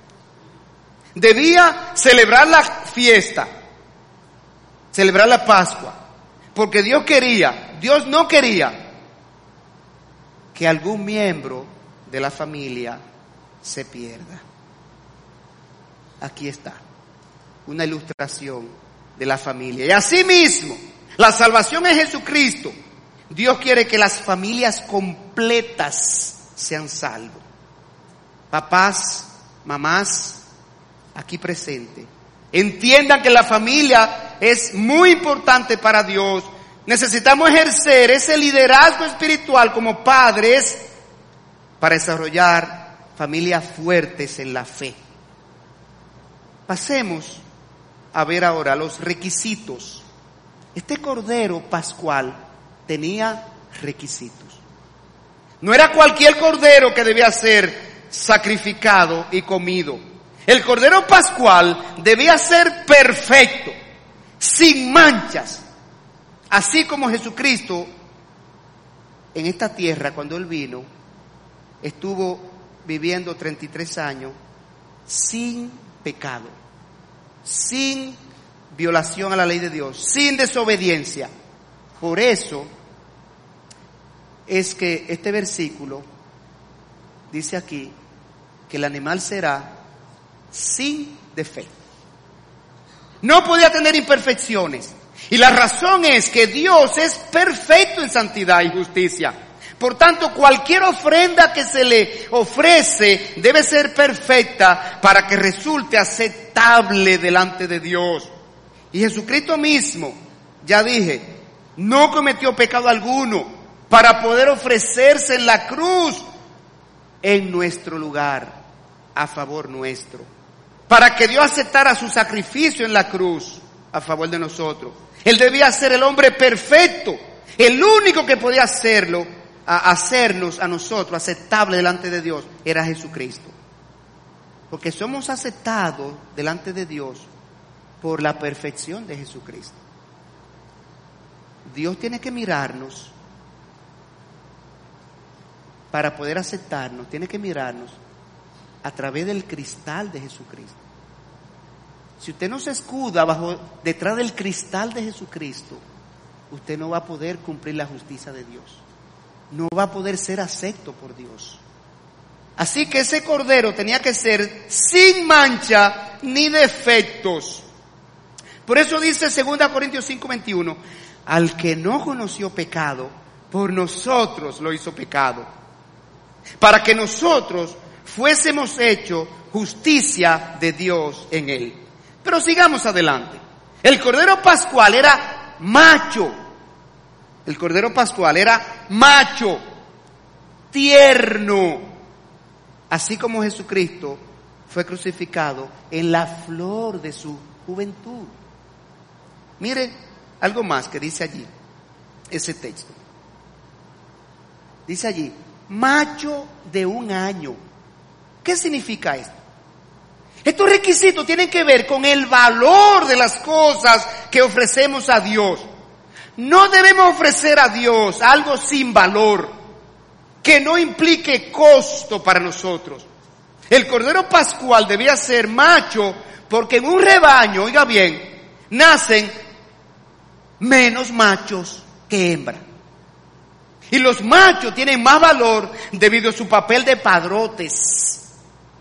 debía celebrar la fiesta, celebrar la Pascua, porque Dios quería, Dios no quería que algún miembro de la familia se pierda. Aquí está, una ilustración de la familia. Y asimismo, la salvación en Jesucristo. Dios quiere que las familias completas sean salvos. Papás, mamás, aquí presentes, entiendan que la familia es muy importante para Dios. Necesitamos ejercer ese liderazgo espiritual como padres para desarrollar familias fuertes en la fe. Pasemos a ver ahora los requisitos. Este Cordero Pascual tenía requisitos. No era cualquier cordero que debía ser sacrificado y comido. El Cordero Pascual debía ser perfecto, sin manchas. Así como Jesucristo en esta tierra, cuando Él vino, estuvo viviendo treinta y tres años sin pecado, sin violación a la ley de Dios, sin desobediencia. Por eso es que este versículo dice aquí que el animal será sin defecto. No podía tener imperfecciones. Y la razón es que Dios es perfecto en santidad y justicia. Por tanto, cualquier ofrenda que se le ofrece debe ser perfecta para que resulte aceptable delante de Dios. Y Jesucristo mismo, ya dije, no cometió pecado alguno para poder ofrecerse en la cruz en nuestro lugar, a favor nuestro. Para que Dios aceptara su sacrificio en la cruz a favor de nosotros. Él debía ser el hombre perfecto, el único que podía hacerlo, a hacernos a nosotros aceptable delante de Dios, era Jesucristo. Porque somos aceptados delante de Dios por la perfección de Jesucristo. Dios tiene que mirarnos para poder aceptarnos, tiene que mirarnos a través del cristal de Jesucristo. Si usted no se escuda bajo, detrás del cristal de Jesucristo, usted no va a poder cumplir la justicia de Dios. No va a poder ser acepto por Dios. Así que ese cordero tenía que ser sin mancha ni defectos. Por eso dice segunda Corintios cinco veintiuno, al que no conoció pecado, por nosotros lo hizo pecado, para que nosotros fuésemos hechos justicia de Dios en él. Pero sigamos adelante. El Cordero Pascual era macho. El Cordero Pascual era macho, tierno. Así como Jesucristo fue crucificado en la flor de su juventud. Mire algo más que dice allí, ese texto. Dice allí, macho de un año. ¿Qué significa esto? Estos requisitos tienen que ver con el valor de las cosas que ofrecemos a Dios. No debemos ofrecer a Dios algo sin valor, que no implique costo para nosotros. El Cordero Pascual debía ser macho, porque en un rebaño, oiga bien, nacen menos machos que hembras. Y los machos tienen más valor debido a su papel de padrotes.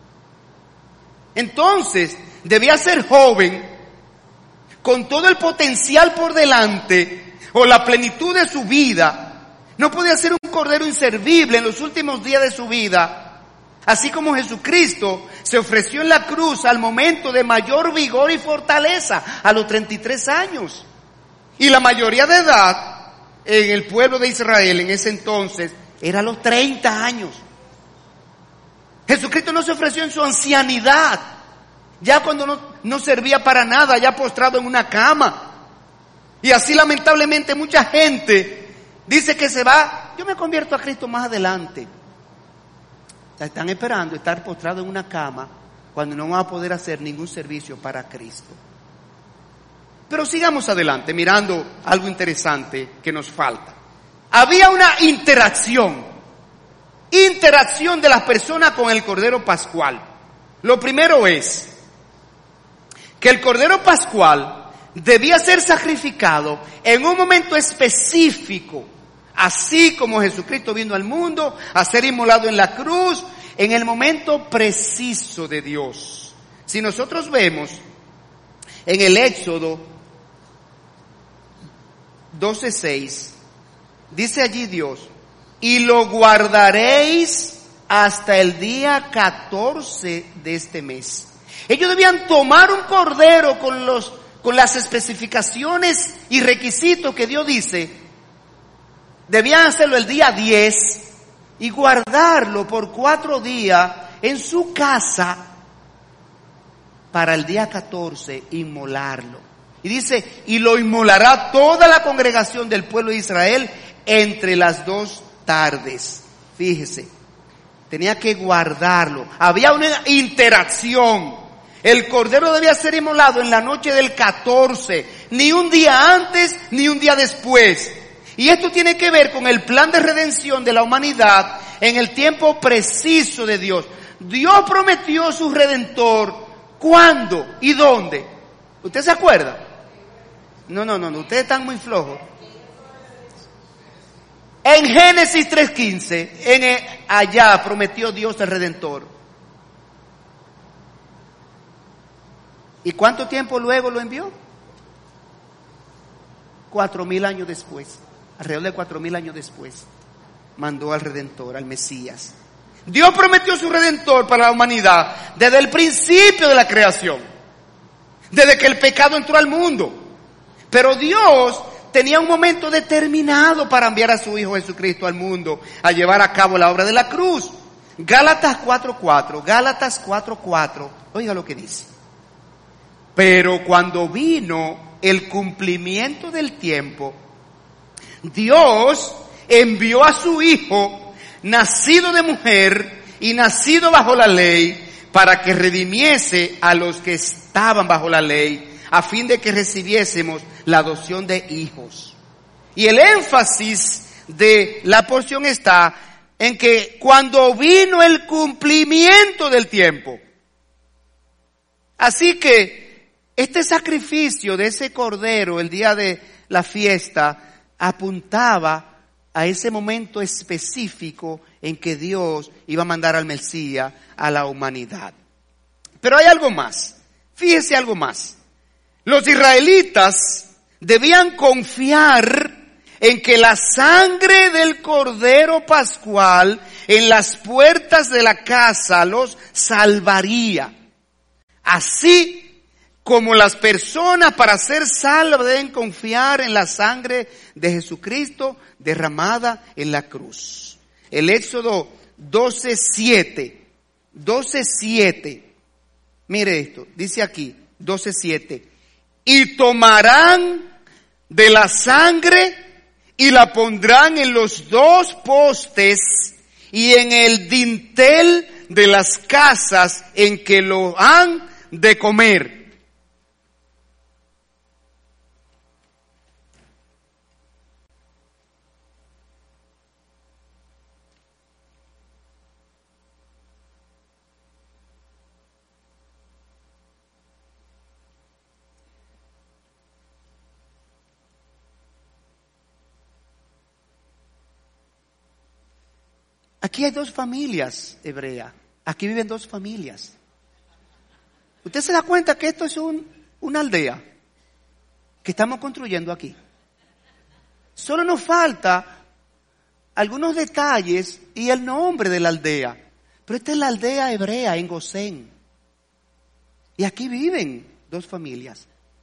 Entonces, debía ser joven, con todo el potencial por delante, o la plenitud de su vida. No podía ser un cordero inservible en los últimos días de su vida. Así como Jesucristo se ofreció en la cruz al momento de mayor vigor y fortaleza, a los treinta y tres años. Y la mayoría de edad en el pueblo de Israel en ese entonces era a los treinta años. Jesucristo no se ofreció en su ancianidad, ya cuando no, no servía para nada, ya postrado en una cama. Y así lamentablemente mucha gente dice que se va, yo me convierto a Cristo más adelante. O sea, están esperando estar postrado en una cama cuando no van a poder hacer ningún servicio para Cristo. Pero sigamos adelante mirando algo interesante que nos falta. Había una interacción, interacción de las personas con el Cordero Pascual. Lo primero es que el Cordero Pascual debía ser sacrificado en un momento específico, así como Jesucristo vino al mundo a ser inmolado en la cruz, en el momento preciso de Dios. Si nosotros vemos en el Éxodo doce seis, dice allí Dios, y lo guardaréis hasta el día catorce de este mes. Ellos debían tomar un cordero con los, con las especificaciones y requisitos que Dios dice. Debían hacerlo el día diez y guardarlo por cuatro días en su casa para el día catorce inmolarlo. Y dice, y lo inmolará toda la congregación del pueblo de Israel entre las dos tardes. Fíjese, tenía que guardarlo. Había una interacción. El cordero debía ser inmolado en la noche del catorce, ni un día antes, ni un día después. Y esto tiene que ver con el plan de redención de la humanidad en el tiempo preciso de Dios. Dios prometió su redentor. ¿Cuándo y dónde? ¿Usted se acuerda? No, no, no, no, ustedes están muy flojos. En Génesis tres quince, en el, allá prometió Dios el Redentor. ¿Y cuánto tiempo luego lo envió? Cuatro mil años después, alrededor de cuatro mil años después, mandó al Redentor, al Mesías. Dios prometió su Redentor para la humanidad desde el principio de la creación, desde que el pecado entró al mundo. Pero Dios tenía un momento determinado para enviar a su Hijo Jesucristo al mundo, a llevar a cabo la obra de la cruz. Gálatas cuatro cuatro, Gálatas cuatro cuatro, oiga lo que dice. Pero cuando vino el cumplimiento del tiempo, Dios envió a su Hijo, nacido de mujer y nacido bajo la ley, para que redimiese a los que estaban bajo la ley, a fin de que recibiésemos la adopción de hijos. Y el énfasis de la porción está en que cuando vino el cumplimiento del tiempo. Así que este sacrificio de ese cordero el día de la fiesta apuntaba a ese momento específico en que Dios iba a mandar al Mesías a la humanidad. Pero hay algo más. Fíjese algo más. Los israelitas debían confiar en que la sangre del Cordero Pascual en las puertas de la casa los salvaría. Así como las personas para ser salvas deben confiar en la sangre de Jesucristo derramada en la cruz. El Éxodo doce siete, doce siete, mire esto, dice aquí, doce siete. Y tomarán de la sangre y la pondrán en los dos postes y en el dintel de las casas en que lo han de comer. Aquí hay dos familias hebreas. Aquí viven dos familias. ¿Usted se da cuenta que esto es un, una aldea que estamos construyendo aquí? Solo nos falta algunos detalles y el nombre de la aldea. Pero esta es la aldea hebrea en Gosén. Y aquí viven dos familias.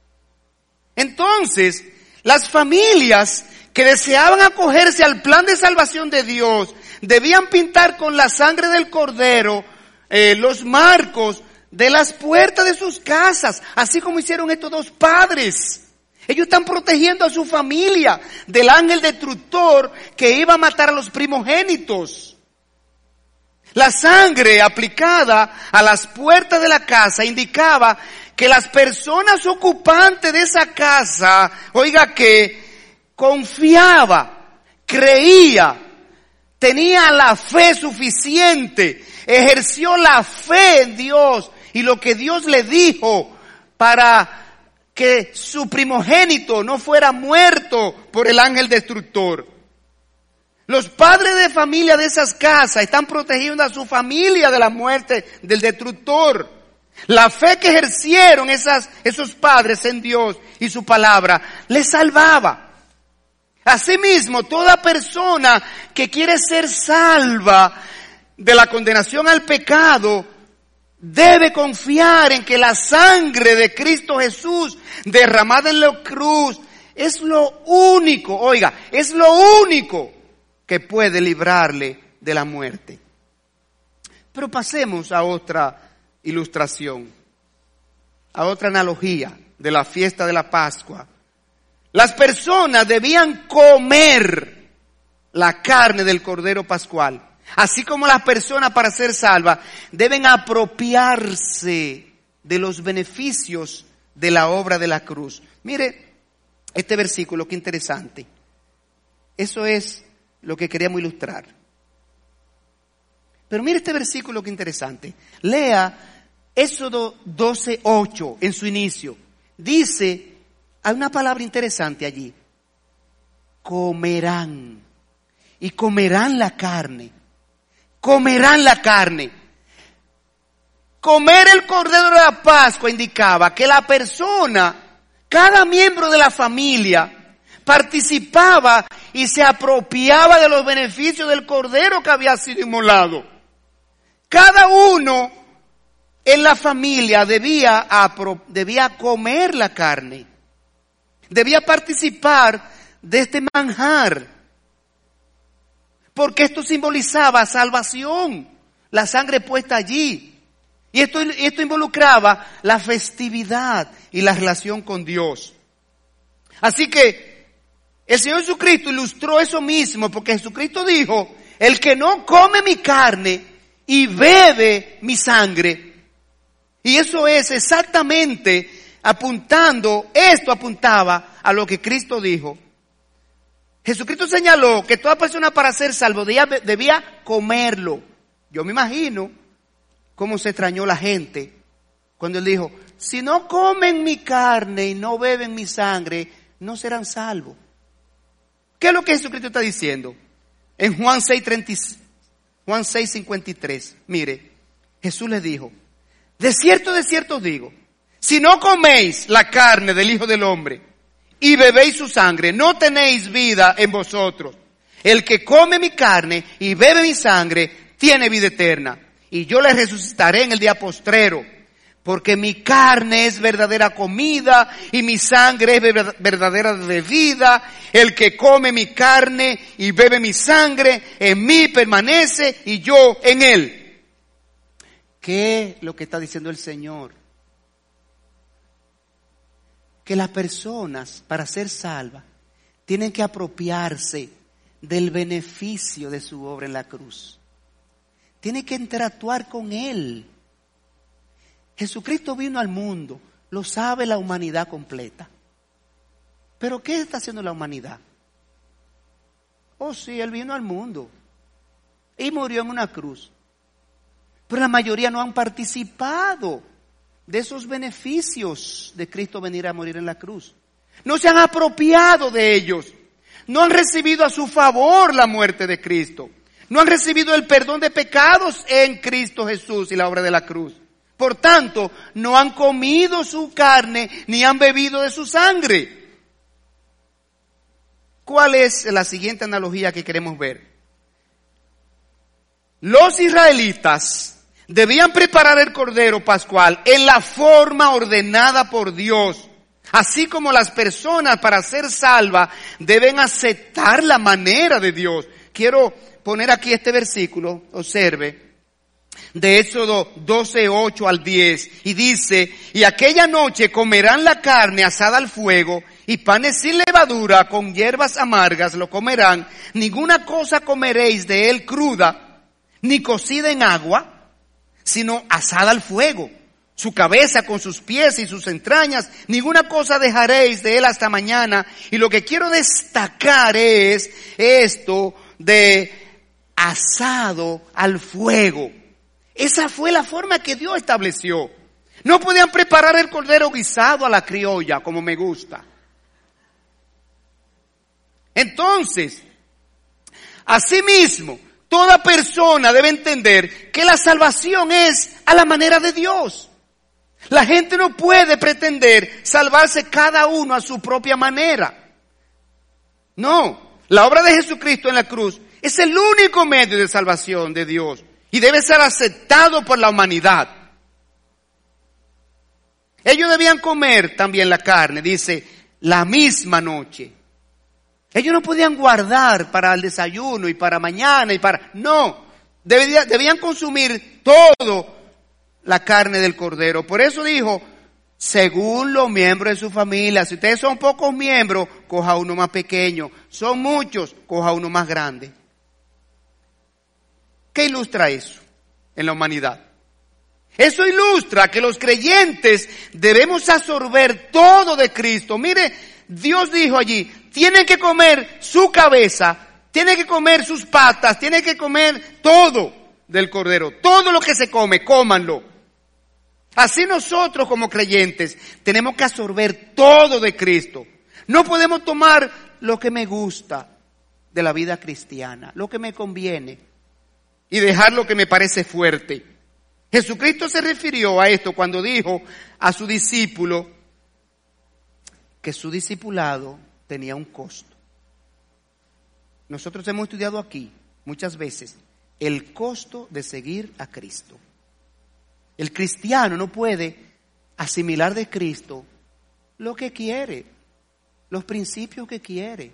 Entonces, las familias que deseaban acogerse al plan de salvación de Dios debían pintar con la sangre del cordero eh, los marcos de las puertas de sus casas, así como hicieron estos dos padres. Ellos están protegiendo a su familia del ángel destructor que iba a matar a los primogénitos. La sangre aplicada a las puertas de la casa indicaba que las personas ocupantes de esa casa, oiga que confiaba, creía, tenía la fe suficiente, ejerció la fe en Dios y lo que Dios le dijo para que su primogénito no fuera muerto por el ángel destructor. Los padres de familia de esas casas están protegiendo a su familia de la muerte del destructor. La fe que ejercieron esas, esos padres en Dios y su palabra les salvaba. Asimismo, toda persona que quiere ser salva de la condenación al pecado debe confiar en que la sangre de Cristo Jesús derramada en la cruz es lo único, oiga, es lo único que puede librarle de la muerte. Pero pasemos a otra ilustración, a otra analogía de la fiesta de la Pascua. Las personas debían comer la carne del Cordero Pascual, así como las personas para ser salvas deben apropiarse de los beneficios de la obra de la cruz. Mire este versículo, qué interesante. Eso es lo que queríamos ilustrar. Pero mire este versículo, qué interesante. Lea Éxodo doce ocho en su inicio. Dice, hay una palabra interesante allí. Comerán. Y comerán la carne. Comerán la carne. Comer el cordero de la Pascua indicaba que la persona, cada miembro de la familia, participaba y se apropiaba de los beneficios del cordero que había sido inmolado. Cada uno en la familia debía, debía comer la carne. Debía participar de este manjar. Porque esto simbolizaba salvación, la sangre puesta allí. Y esto, esto involucraba la festividad y la relación con Dios. Así que el Señor Jesucristo ilustró eso mismo, porque Jesucristo dijo, el que no come mi carne y bebe mi sangre. Y eso es exactamente apuntando, esto apuntaba a lo que Cristo dijo. Jesucristo señaló que toda persona para ser salvo debía, debía comerlo. Yo me imagino cómo se extrañó la gente cuando él dijo, si no comen mi carne y no beben mi sangre, no serán salvos. ¿Qué es lo que Jesucristo está diciendo? En Juan seis, treinta, Juan seis, cincuenta y tres, mire, Jesús les dijo, de cierto, de cierto os digo, si no coméis la carne del Hijo del Hombre y bebéis su sangre, no tenéis vida en vosotros. El que come mi carne y bebe mi sangre, tiene vida eterna. Y yo le resucitaré en el día postrero. Porque mi carne es verdadera comida y mi sangre es verdadera bebida. El que come mi carne y bebe mi sangre, en mí permanece y yo en él. ¿Qué es lo que está diciendo el Señor? Que las personas, para ser salvas, tienen que apropiarse del beneficio de su obra en la cruz. Tienen que interactuar con Él. Jesucristo vino al mundo, lo sabe la humanidad completa. ¿Pero qué está haciendo la humanidad? Oh sí, Él vino al mundo y murió en una cruz. Pero la mayoría no han participado de esos beneficios de Cristo venir a morir en la cruz. No se han apropiado de ellos. No han recibido a su favor la muerte de Cristo. No han recibido el perdón de pecados en Cristo Jesús y la obra de la cruz. Por tanto, no han comido su carne ni han bebido de su sangre. ¿Cuál es la siguiente analogía que queremos ver? Los israelitas debían preparar el cordero pascual en la forma ordenada por Dios. Así como las personas para ser salvas deben aceptar la manera de Dios. Quiero poner aquí este versículo, observe, de Éxodo doce, ocho al diez, y dice, y aquella noche comerán la carne asada al fuego, y panes sin levadura con hierbas amargas lo comerán, ninguna cosa comeréis de él cruda, ni cocida en agua, sino asada al fuego. Su cabeza con sus pies y sus entrañas, ninguna cosa dejaréis de él hasta mañana. Y lo que quiero destacar es esto de asado al fuego. Esa fue la forma que Dios estableció. No podían preparar el cordero guisado a la criolla, como me gusta. Entonces, asimismo, toda persona debe entender que la salvación es a la manera de Dios. La gente no puede pretender salvarse cada uno a su propia manera. No, la obra de Jesucristo en la cruz es el único medio de salvación de Dios y debe ser aceptado por la humanidad. Ellos debían comer también la carne, dice, la misma noche. Ellos no podían guardar para el desayuno y para mañana y para... No, debían, debían consumir todo la carne del cordero. Por eso dijo, según los miembros de su familia. Si ustedes son pocos miembros, coja uno más pequeño. Son muchos, coja uno más grande. ¿Qué ilustra eso en la humanidad? Eso ilustra que los creyentes debemos absorber todo de Cristo. Mire, Dios dijo allí, tienen que comer su cabeza, tienen que comer sus patas, tienen que comer todo del cordero. Todo lo que se come, cómanlo. Así nosotros como creyentes tenemos que absorber todo de Cristo. No podemos tomar lo que me gusta de la vida cristiana, lo que me conviene, y dejar lo que me parece fuerte. Jesucristo se refirió a esto cuando dijo a su discípulo que su discipulado tenía un costo. Nosotros hemos estudiado aquí muchas veces el costo de seguir a Cristo. El cristiano no puede asimilar de Cristo lo que quiere, los principios que quiere,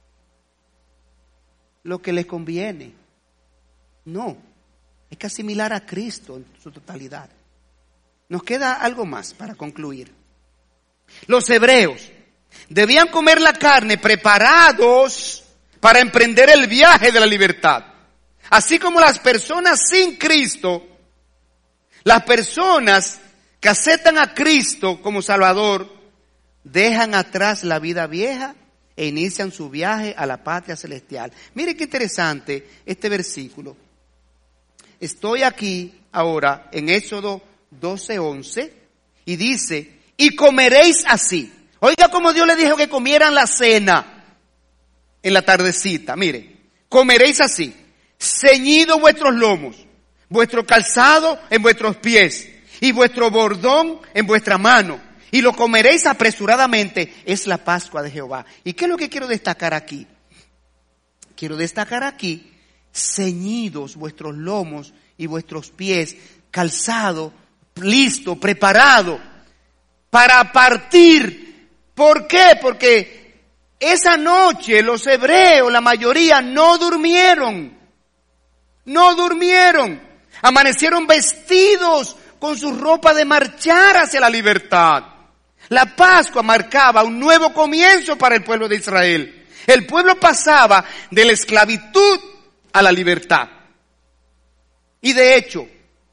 lo que le conviene. No, hay que asimilar a Cristo en su totalidad. Nos queda algo más para concluir. Los hebreos debían comer la carne preparados para emprender el viaje de la libertad. Así como las personas sin Cristo, las personas que aceptan a Cristo como Salvador, dejan atrás la vida vieja e inician su viaje a la patria celestial. Mire qué interesante este versículo. Estoy aquí ahora en Éxodo doce, once y dice, y comeréis así. Oiga como Dios le dijo que comieran la cena en la tardecita. Mire, comeréis así, ceñido vuestros lomos, vuestro calzado en vuestros pies y vuestro bordón en vuestra mano, y lo comeréis apresuradamente. Es la Pascua de Jehová. ¿Y qué es lo que quiero destacar aquí? Quiero destacar aquí, ceñidos vuestros lomos y vuestros pies, calzado, listo, preparado para partir. ¿Por qué? Porque esa noche los hebreos, la mayoría, no durmieron. No durmieron. Amanecieron vestidos con su ropa de marchar hacia la libertad. La Pascua marcaba un nuevo comienzo para el pueblo de Israel. El pueblo pasaba de la esclavitud a la libertad. Y de hecho,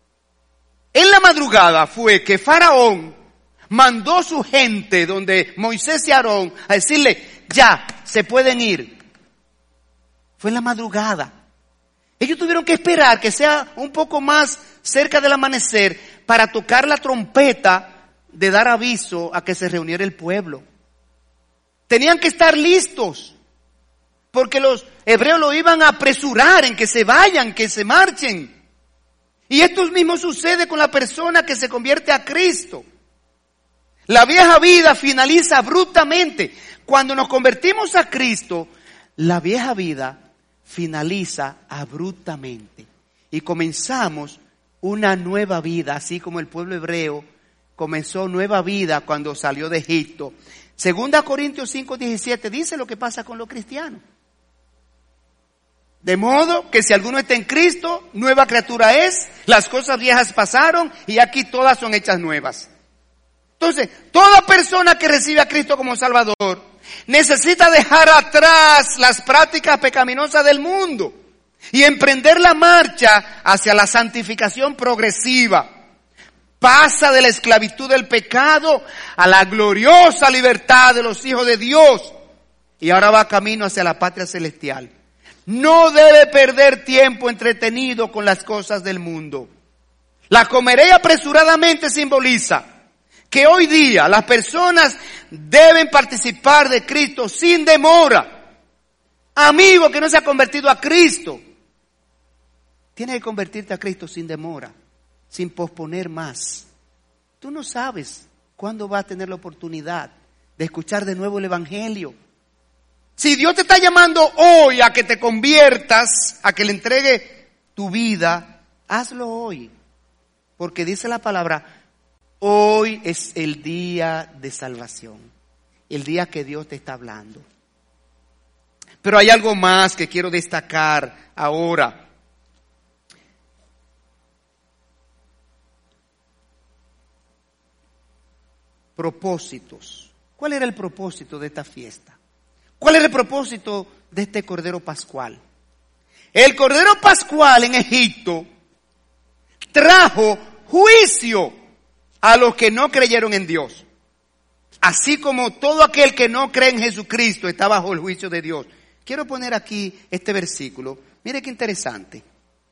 en la madrugada fue que Faraón mandó su gente donde Moisés y Aarón a decirle, ya, se pueden ir. Fue en la madrugada. Ellos tuvieron que esperar que sea un poco más cerca del amanecer para tocar la trompeta de dar aviso a que se reuniera el pueblo. Tenían que estar listos. porque los hebreos lo iban a apresurar en que se vayan, que se marchen. Y esto mismo sucede con la persona que se convierte a Cristo. La vieja vida finaliza abruptamente. Cuando nos convertimos a Cristo, la vieja vida finaliza abruptamente. Y comenzamos una nueva vida, así como el pueblo hebreo comenzó nueva vida cuando salió de Egipto. Segunda Corintios cinco diecisiete dice lo que pasa con los cristianos. De modo que si alguno está en Cristo, nueva criatura es, las cosas viejas pasaron y aquí todas son hechas nuevas. Entonces, toda persona que recibe a Cristo como Salvador necesita dejar atrás las prácticas pecaminosas del mundo y emprender la marcha hacia la santificación progresiva. Pasa de la esclavitud del pecado a la gloriosa libertad de los hijos de Dios y ahora va camino hacia la patria celestial. No debe perder tiempo entretenido con las cosas del mundo. La comeré apresuradamente simboliza que hoy día las personas deben participar de Cristo sin demora. Amigo que no se ha convertido a Cristo, tienes que convertirte a Cristo sin demora, sin posponer más. Tú no sabes cuándo vas a tener la oportunidad de escuchar de nuevo el Evangelio. Si Dios te está llamando hoy a que te conviertas, a que le entregue tu vida, hazlo hoy. Porque dice la palabra, hoy es el día de salvación, el día que Dios te está hablando. Pero hay algo más que quiero destacar ahora. Propósitos. ¿Cuál era el propósito de esta fiesta? ¿Cuál era el propósito de este Cordero Pascual? El Cordero Pascual en Egipto trajo juicio a los que no creyeron en Dios. Así como todo aquel que no cree en Jesucristo está bajo el juicio de Dios. Quiero poner aquí este versículo. Mire qué interesante.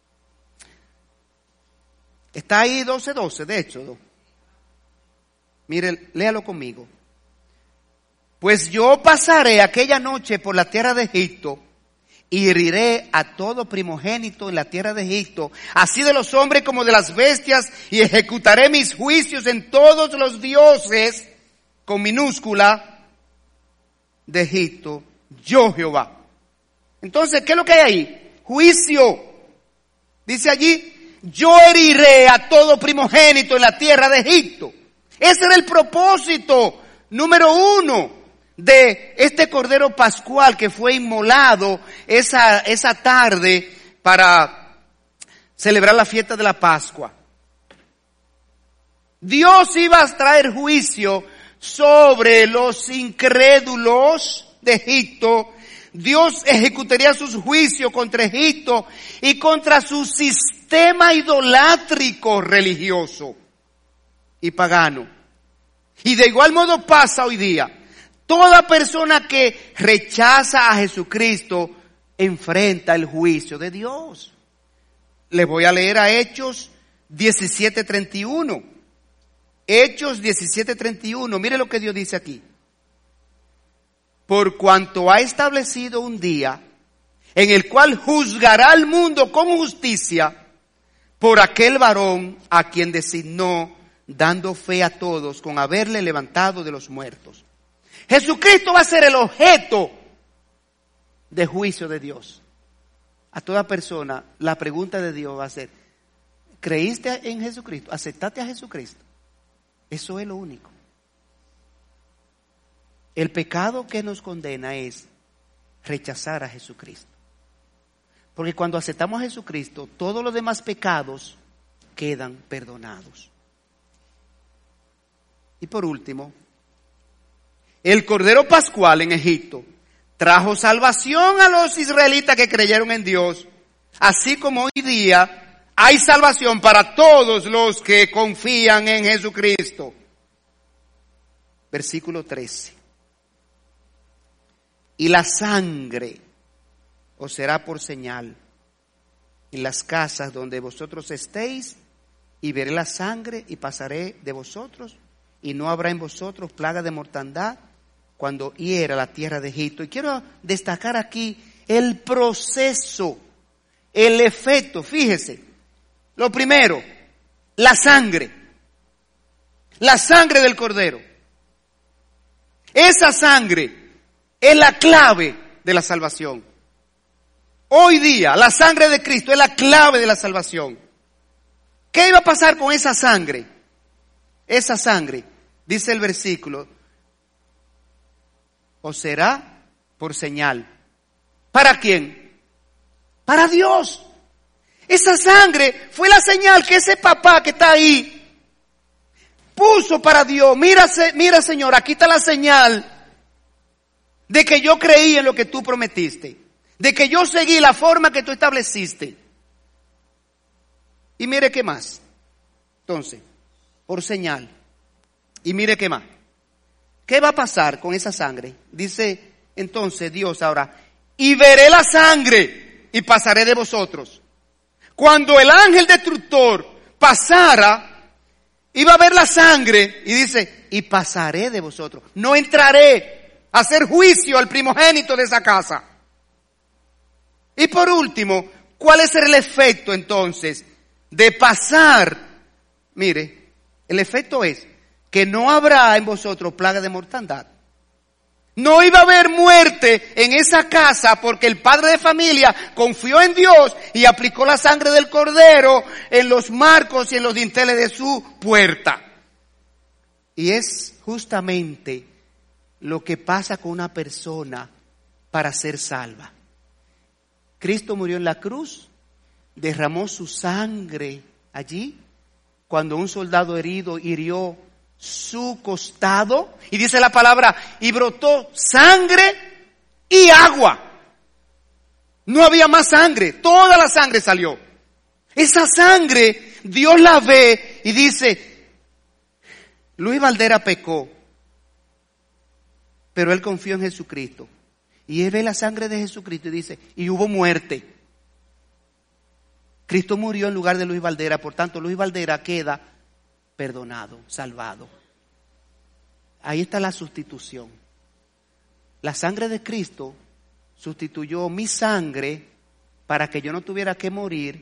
Está ahí doce doce, de hecho. Mire, léalo conmigo. Pues yo pasaré aquella noche por la tierra de Egipto y heriré a todo primogénito en la tierra de Egipto, así de los hombres como de las bestias, y ejecutaré mis juicios en todos los dioses, con minúscula, de Egipto, yo Jehová. Entonces, ¿qué es lo que hay ahí? Juicio. Dice allí, yo heriré a todo primogénito en la tierra de Egipto. Ese era el propósito número uno de este Cordero Pascual que fue inmolado esa, esa tarde para celebrar la fiesta de la Pascua. Dios iba a traer juicio sobre los incrédulos de Egipto. Dios ejecutaría sus juicios contra Egipto y contra su sistema idolátrico religioso y pagano. Y de igual modo pasa hoy día. Toda persona que rechaza a Jesucristo enfrenta el juicio de Dios. Les voy a leer a Hechos diecisiete treinta y uno. Hechos diecisiete treinta y uno. Mire lo que Dios dice aquí. Por cuanto ha establecido un día en el cual juzgará al mundo con justicia por aquel varón a quien designó, dando fe a todos con haberle levantado de los muertos. Jesucristo va a ser el objeto de juicio de Dios. A toda persona, la pregunta de Dios va a ser, ¿creíste en Jesucristo? ¿Aceptaste a Jesucristo? Eso es lo único. El pecado que nos condena es rechazar a Jesucristo. Porque cuando aceptamos a Jesucristo, todos los demás pecados quedan perdonados. Y por último, el Cordero Pascual en Egipto trajo salvación a los israelitas que creyeron en Dios, así como hoy día hay salvación para todos los que confían en Jesucristo. Versículo trece. Y la sangre os será por señal en las casas donde vosotros estéis, y veré la sangre y pasaré de vosotros, y no habrá en vosotros plaga de mortandad, cuando hiera la tierra de Egipto. Y quiero destacar aquí el proceso, el efecto. Fíjese, lo primero, la sangre, la sangre del Cordero. Esa sangre es la clave de la salvación. Hoy día, la sangre de Cristo es la clave de la salvación. ¿Qué iba a pasar con esa sangre? Esa sangre, dice el versículo, o será por señal. ¿Para quién? Para Dios. Esa sangre fue la señal que ese papá que está ahí puso para Dios. Mira, mira, Señor, aquí está la señal de que yo creí en lo que tú prometiste, de que yo seguí la forma que tú estableciste. Y mire qué más. Entonces, por señal. Y mire qué más. ¿Qué va a pasar con esa sangre? Dice entonces Dios ahora, y veré la sangre y pasaré de vosotros. Cuando el ángel destructor pasara, iba a ver la sangre y dice, y pasaré de vosotros. No entraré a hacer juicio al primogénito de esa casa. Y por último, ¿cuál es el efecto entonces de pasar? Mire, el efecto es que no habrá en vosotros plaga de mortandad. No iba a haber muerte en esa casa porque el padre de familia confió en Dios y aplicó la sangre del Cordero en los marcos y en los dinteles de su puerta. Y es justamente lo que pasa con una persona para ser salva. Cristo murió en la cruz, derramó su sangre allí, cuando un soldado herido hirió su costado, y dice la palabra, y brotó sangre y agua. No había más sangre, toda la sangre salió. Esa sangre Dios la ve y dice, Luis Valdera pecó, pero él confió en Jesucristo. Y él ve la sangre de Jesucristo y dice, y hubo muerte. Cristo murió en lugar de Luis Valdera, por tanto Luis Valdera queda perdonado, salvado. Ahí está la sustitución. La sangre de Cristo sustituyó mi sangre para que yo no tuviera que morir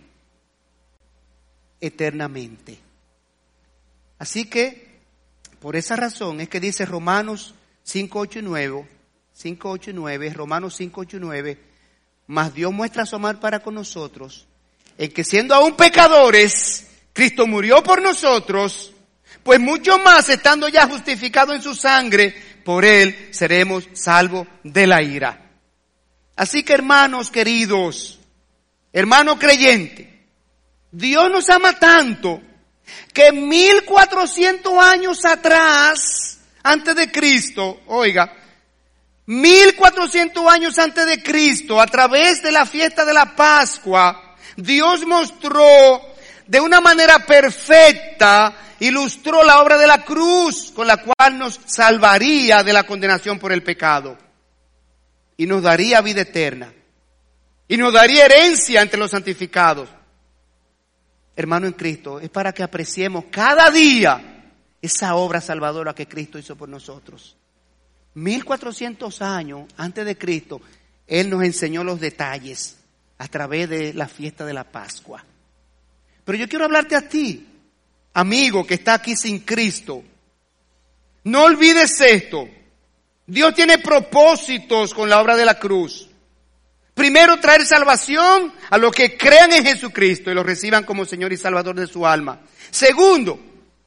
eternamente. Así que, por esa razón es que dice Romanos cinco, ocho y nueve, cinco, ocho y nueve, Romanos cinco, ocho y nueve, mas Dios muestra su amor para con nosotros, en que siendo aún pecadores, Cristo murió por nosotros, pues mucho más estando ya justificado en su sangre, por él seremos salvos de la ira. Así que hermanos queridos, hermano creyente, Dios nos ama tanto que mil cuatrocientos años atrás, antes de Cristo, oiga, mil cuatrocientos años antes de Cristo, a través de la fiesta de la Pascua, Dios mostró de una manera perfecta, ilustró la obra de la cruz, con la cual nos salvaría de la condenación por el pecado. Y nos daría vida eterna. Y nos daría herencia entre los santificados. Hermano en Cristo, es para que apreciemos cada día esa obra salvadora que Cristo hizo por nosotros. Mil cuatrocientos años antes de Cristo, Él nos enseñó los detalles a través de la fiesta de la Pascua. Pero yo quiero hablarte a ti, amigo que está aquí sin Cristo. No olvides esto. Dios tiene propósitos con la obra de la cruz. Primero, traer salvación a los que crean en Jesucristo y lo reciban como Señor y Salvador de su alma. Segundo,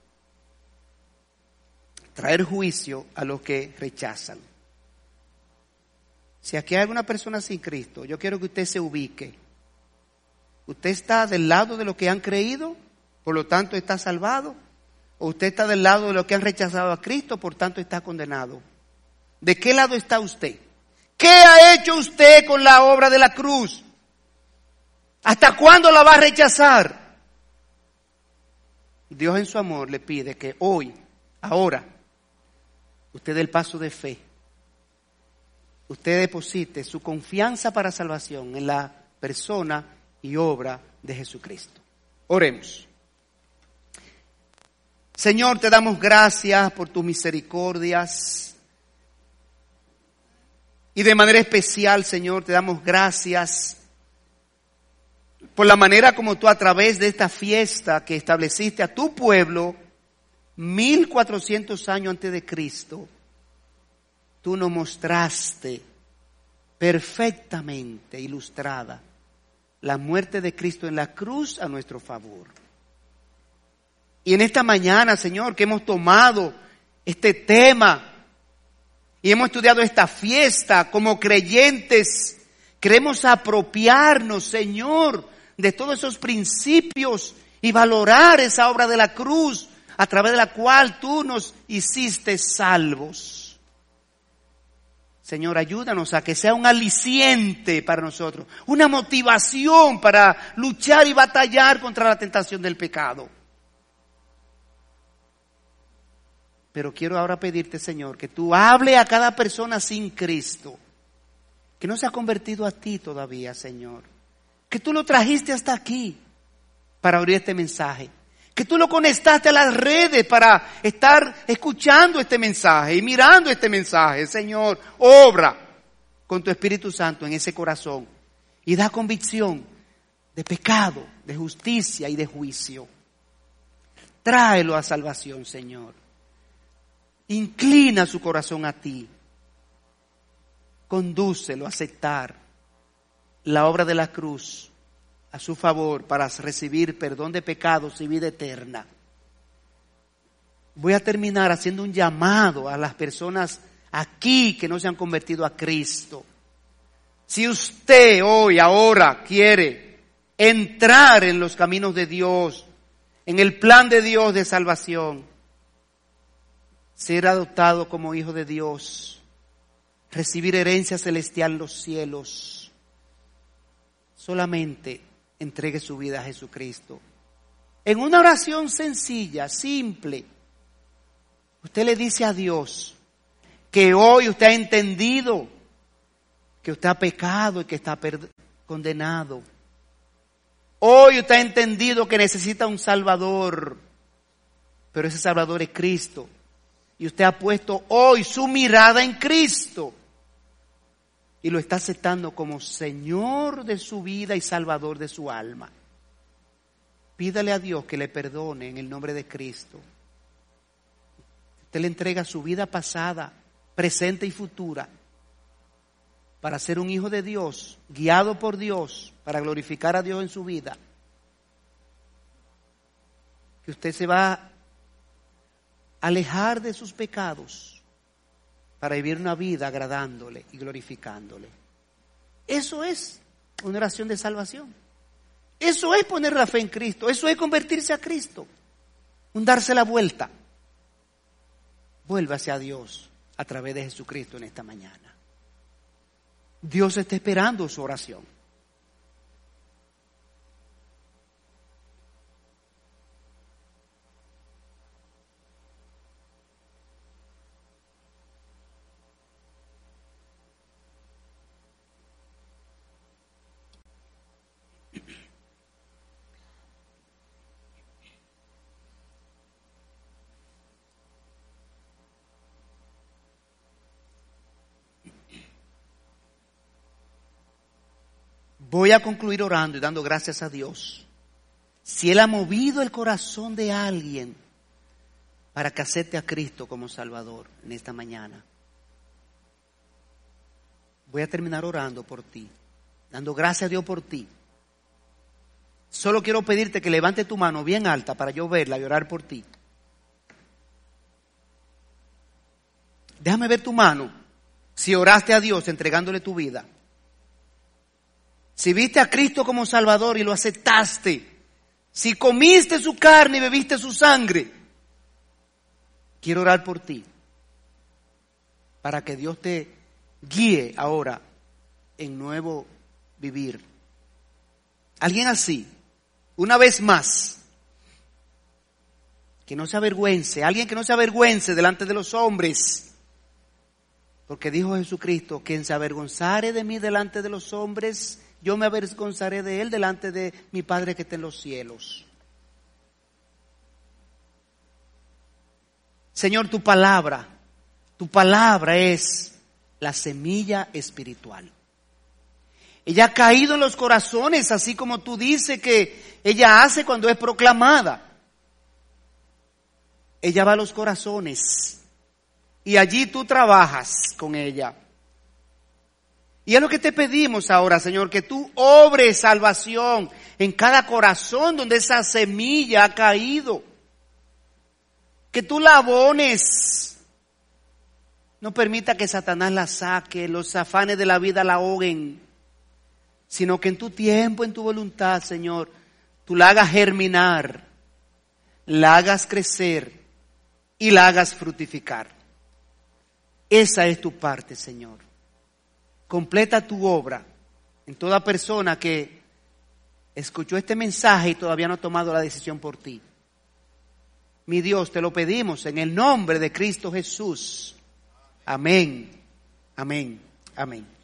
traer juicio a los que rechazan. Si aquí hay alguna persona sin Cristo, yo quiero que usted se ubique. ¿Usted está del lado de los que han creído, por lo tanto está salvado? ¿O usted está del lado de los que han rechazado a Cristo, por tanto está condenado? ¿De qué lado está usted? ¿Qué ha hecho usted con la obra de la cruz? ¿Hasta cuándo la va a rechazar? Dios en su amor le pide que hoy, ahora, usted dé el paso de fe. Usted deposite su confianza para salvación en la persona y obra de Jesucristo. Oremos. Señor, te damos gracias por tus misericordias. Y de manera especial, Señor, te damos gracias por la manera como tú a través de esta fiesta que estableciste a tu pueblo, mil cuatrocientos años antes de Cristo, tú nos mostraste perfectamente ilustrada la muerte de Cristo en la cruz a nuestro favor. Y en esta mañana, Señor, que hemos tomado este tema y hemos estudiado esta fiesta como creyentes, queremos apropiarnos, Señor, de todos esos principios y valorar esa obra de la cruz a través de la cual tú nos hiciste salvos. Señor, ayúdanos a que sea un aliciente para nosotros, una motivación para luchar y batallar contra la tentación del pecado. Pero quiero ahora pedirte, Señor, que tú hable a cada persona sin Cristo, que no se ha convertido a ti todavía, Señor, que tú lo trajiste hasta aquí para oír este mensaje, que tú lo conectaste a las redes para estar escuchando este mensaje y mirando este mensaje. Señor, obra con tu Espíritu Santo en ese corazón y da convicción de pecado, de justicia y de juicio. Tráelo a salvación, Señor. Inclina su corazón a ti. Condúcelo a aceptar la obra de la cruz a su favor para recibir perdón de pecados y vida eterna. Voy a terminar haciendo un llamado a las personas aquí que no se han convertido a Cristo. Si usted hoy, ahora, quiere entrar en los caminos de Dios, en el plan de Dios de salvación, ser adoptado como hijo de Dios, recibir herencia celestial en los cielos, solamente entregue su vida a Jesucristo. En una oración sencilla, simple, usted le dice a Dios que hoy usted ha entendido que usted ha pecado y que está condenado. Hoy usted ha entendido que necesita un Salvador, pero ese Salvador es Cristo. Y usted ha puesto hoy su mirada en Cristo y lo está aceptando como Señor de su vida y Salvador de su alma. Pídale a Dios que le perdone en el nombre de Cristo. Usted le entrega su vida pasada, presente y futura para ser un hijo de Dios, guiado por Dios, para glorificar a Dios en su vida. Que usted se va a alejar de sus pecados para vivir una vida agradándole y glorificándole. Eso es una oración de salvación. Eso es poner la fe en Cristo. Eso es convertirse a Cristo. Un darse la vuelta. Vuélvase a Dios a través de Jesucristo en esta mañana. Dios está esperando su oración. Voy a concluir orando y dando gracias a Dios. Si Él ha movido el corazón de alguien para que acepte a Cristo como Salvador en esta mañana, voy a terminar orando por ti, dando gracias a Dios por ti. Solo quiero pedirte que levante tu mano bien alta para yo verla y orar por ti. Déjame ver tu mano, si oraste a Dios entregándole tu vida. Si viste a Cristo como Salvador y lo aceptaste, si comiste su carne y bebiste su sangre, quiero orar por ti, para que Dios te guíe ahora en nuevo vivir. Alguien así, una vez más, que no se avergüence, alguien que no se avergüence delante de los hombres, porque dijo Jesucristo, quien se avergonzare de mí delante de los hombres, yo me avergonzaré de él delante de mi Padre que está en los cielos. Señor, tu palabra, tu palabra es la semilla espiritual. Ella ha caído en los corazones, así como tú dices que ella hace cuando es proclamada. Ella va a los corazones y allí tú trabajas con ella. Y es lo que te pedimos ahora, Señor, que tú obres salvación en cada corazón donde esa semilla ha caído. Que tú la abones. No permita que Satanás la saque, los afanes de la vida la ahoguen, sino que en tu tiempo, en tu voluntad, Señor, tú la hagas germinar, la hagas crecer y la hagas fructificar. Esa es tu parte, Señor. Completa tu obra en toda persona que escuchó este mensaje y todavía no ha tomado la decisión por ti. Mi Dios, te lo pedimos en el nombre de Cristo Jesús. Amén, amén, amén.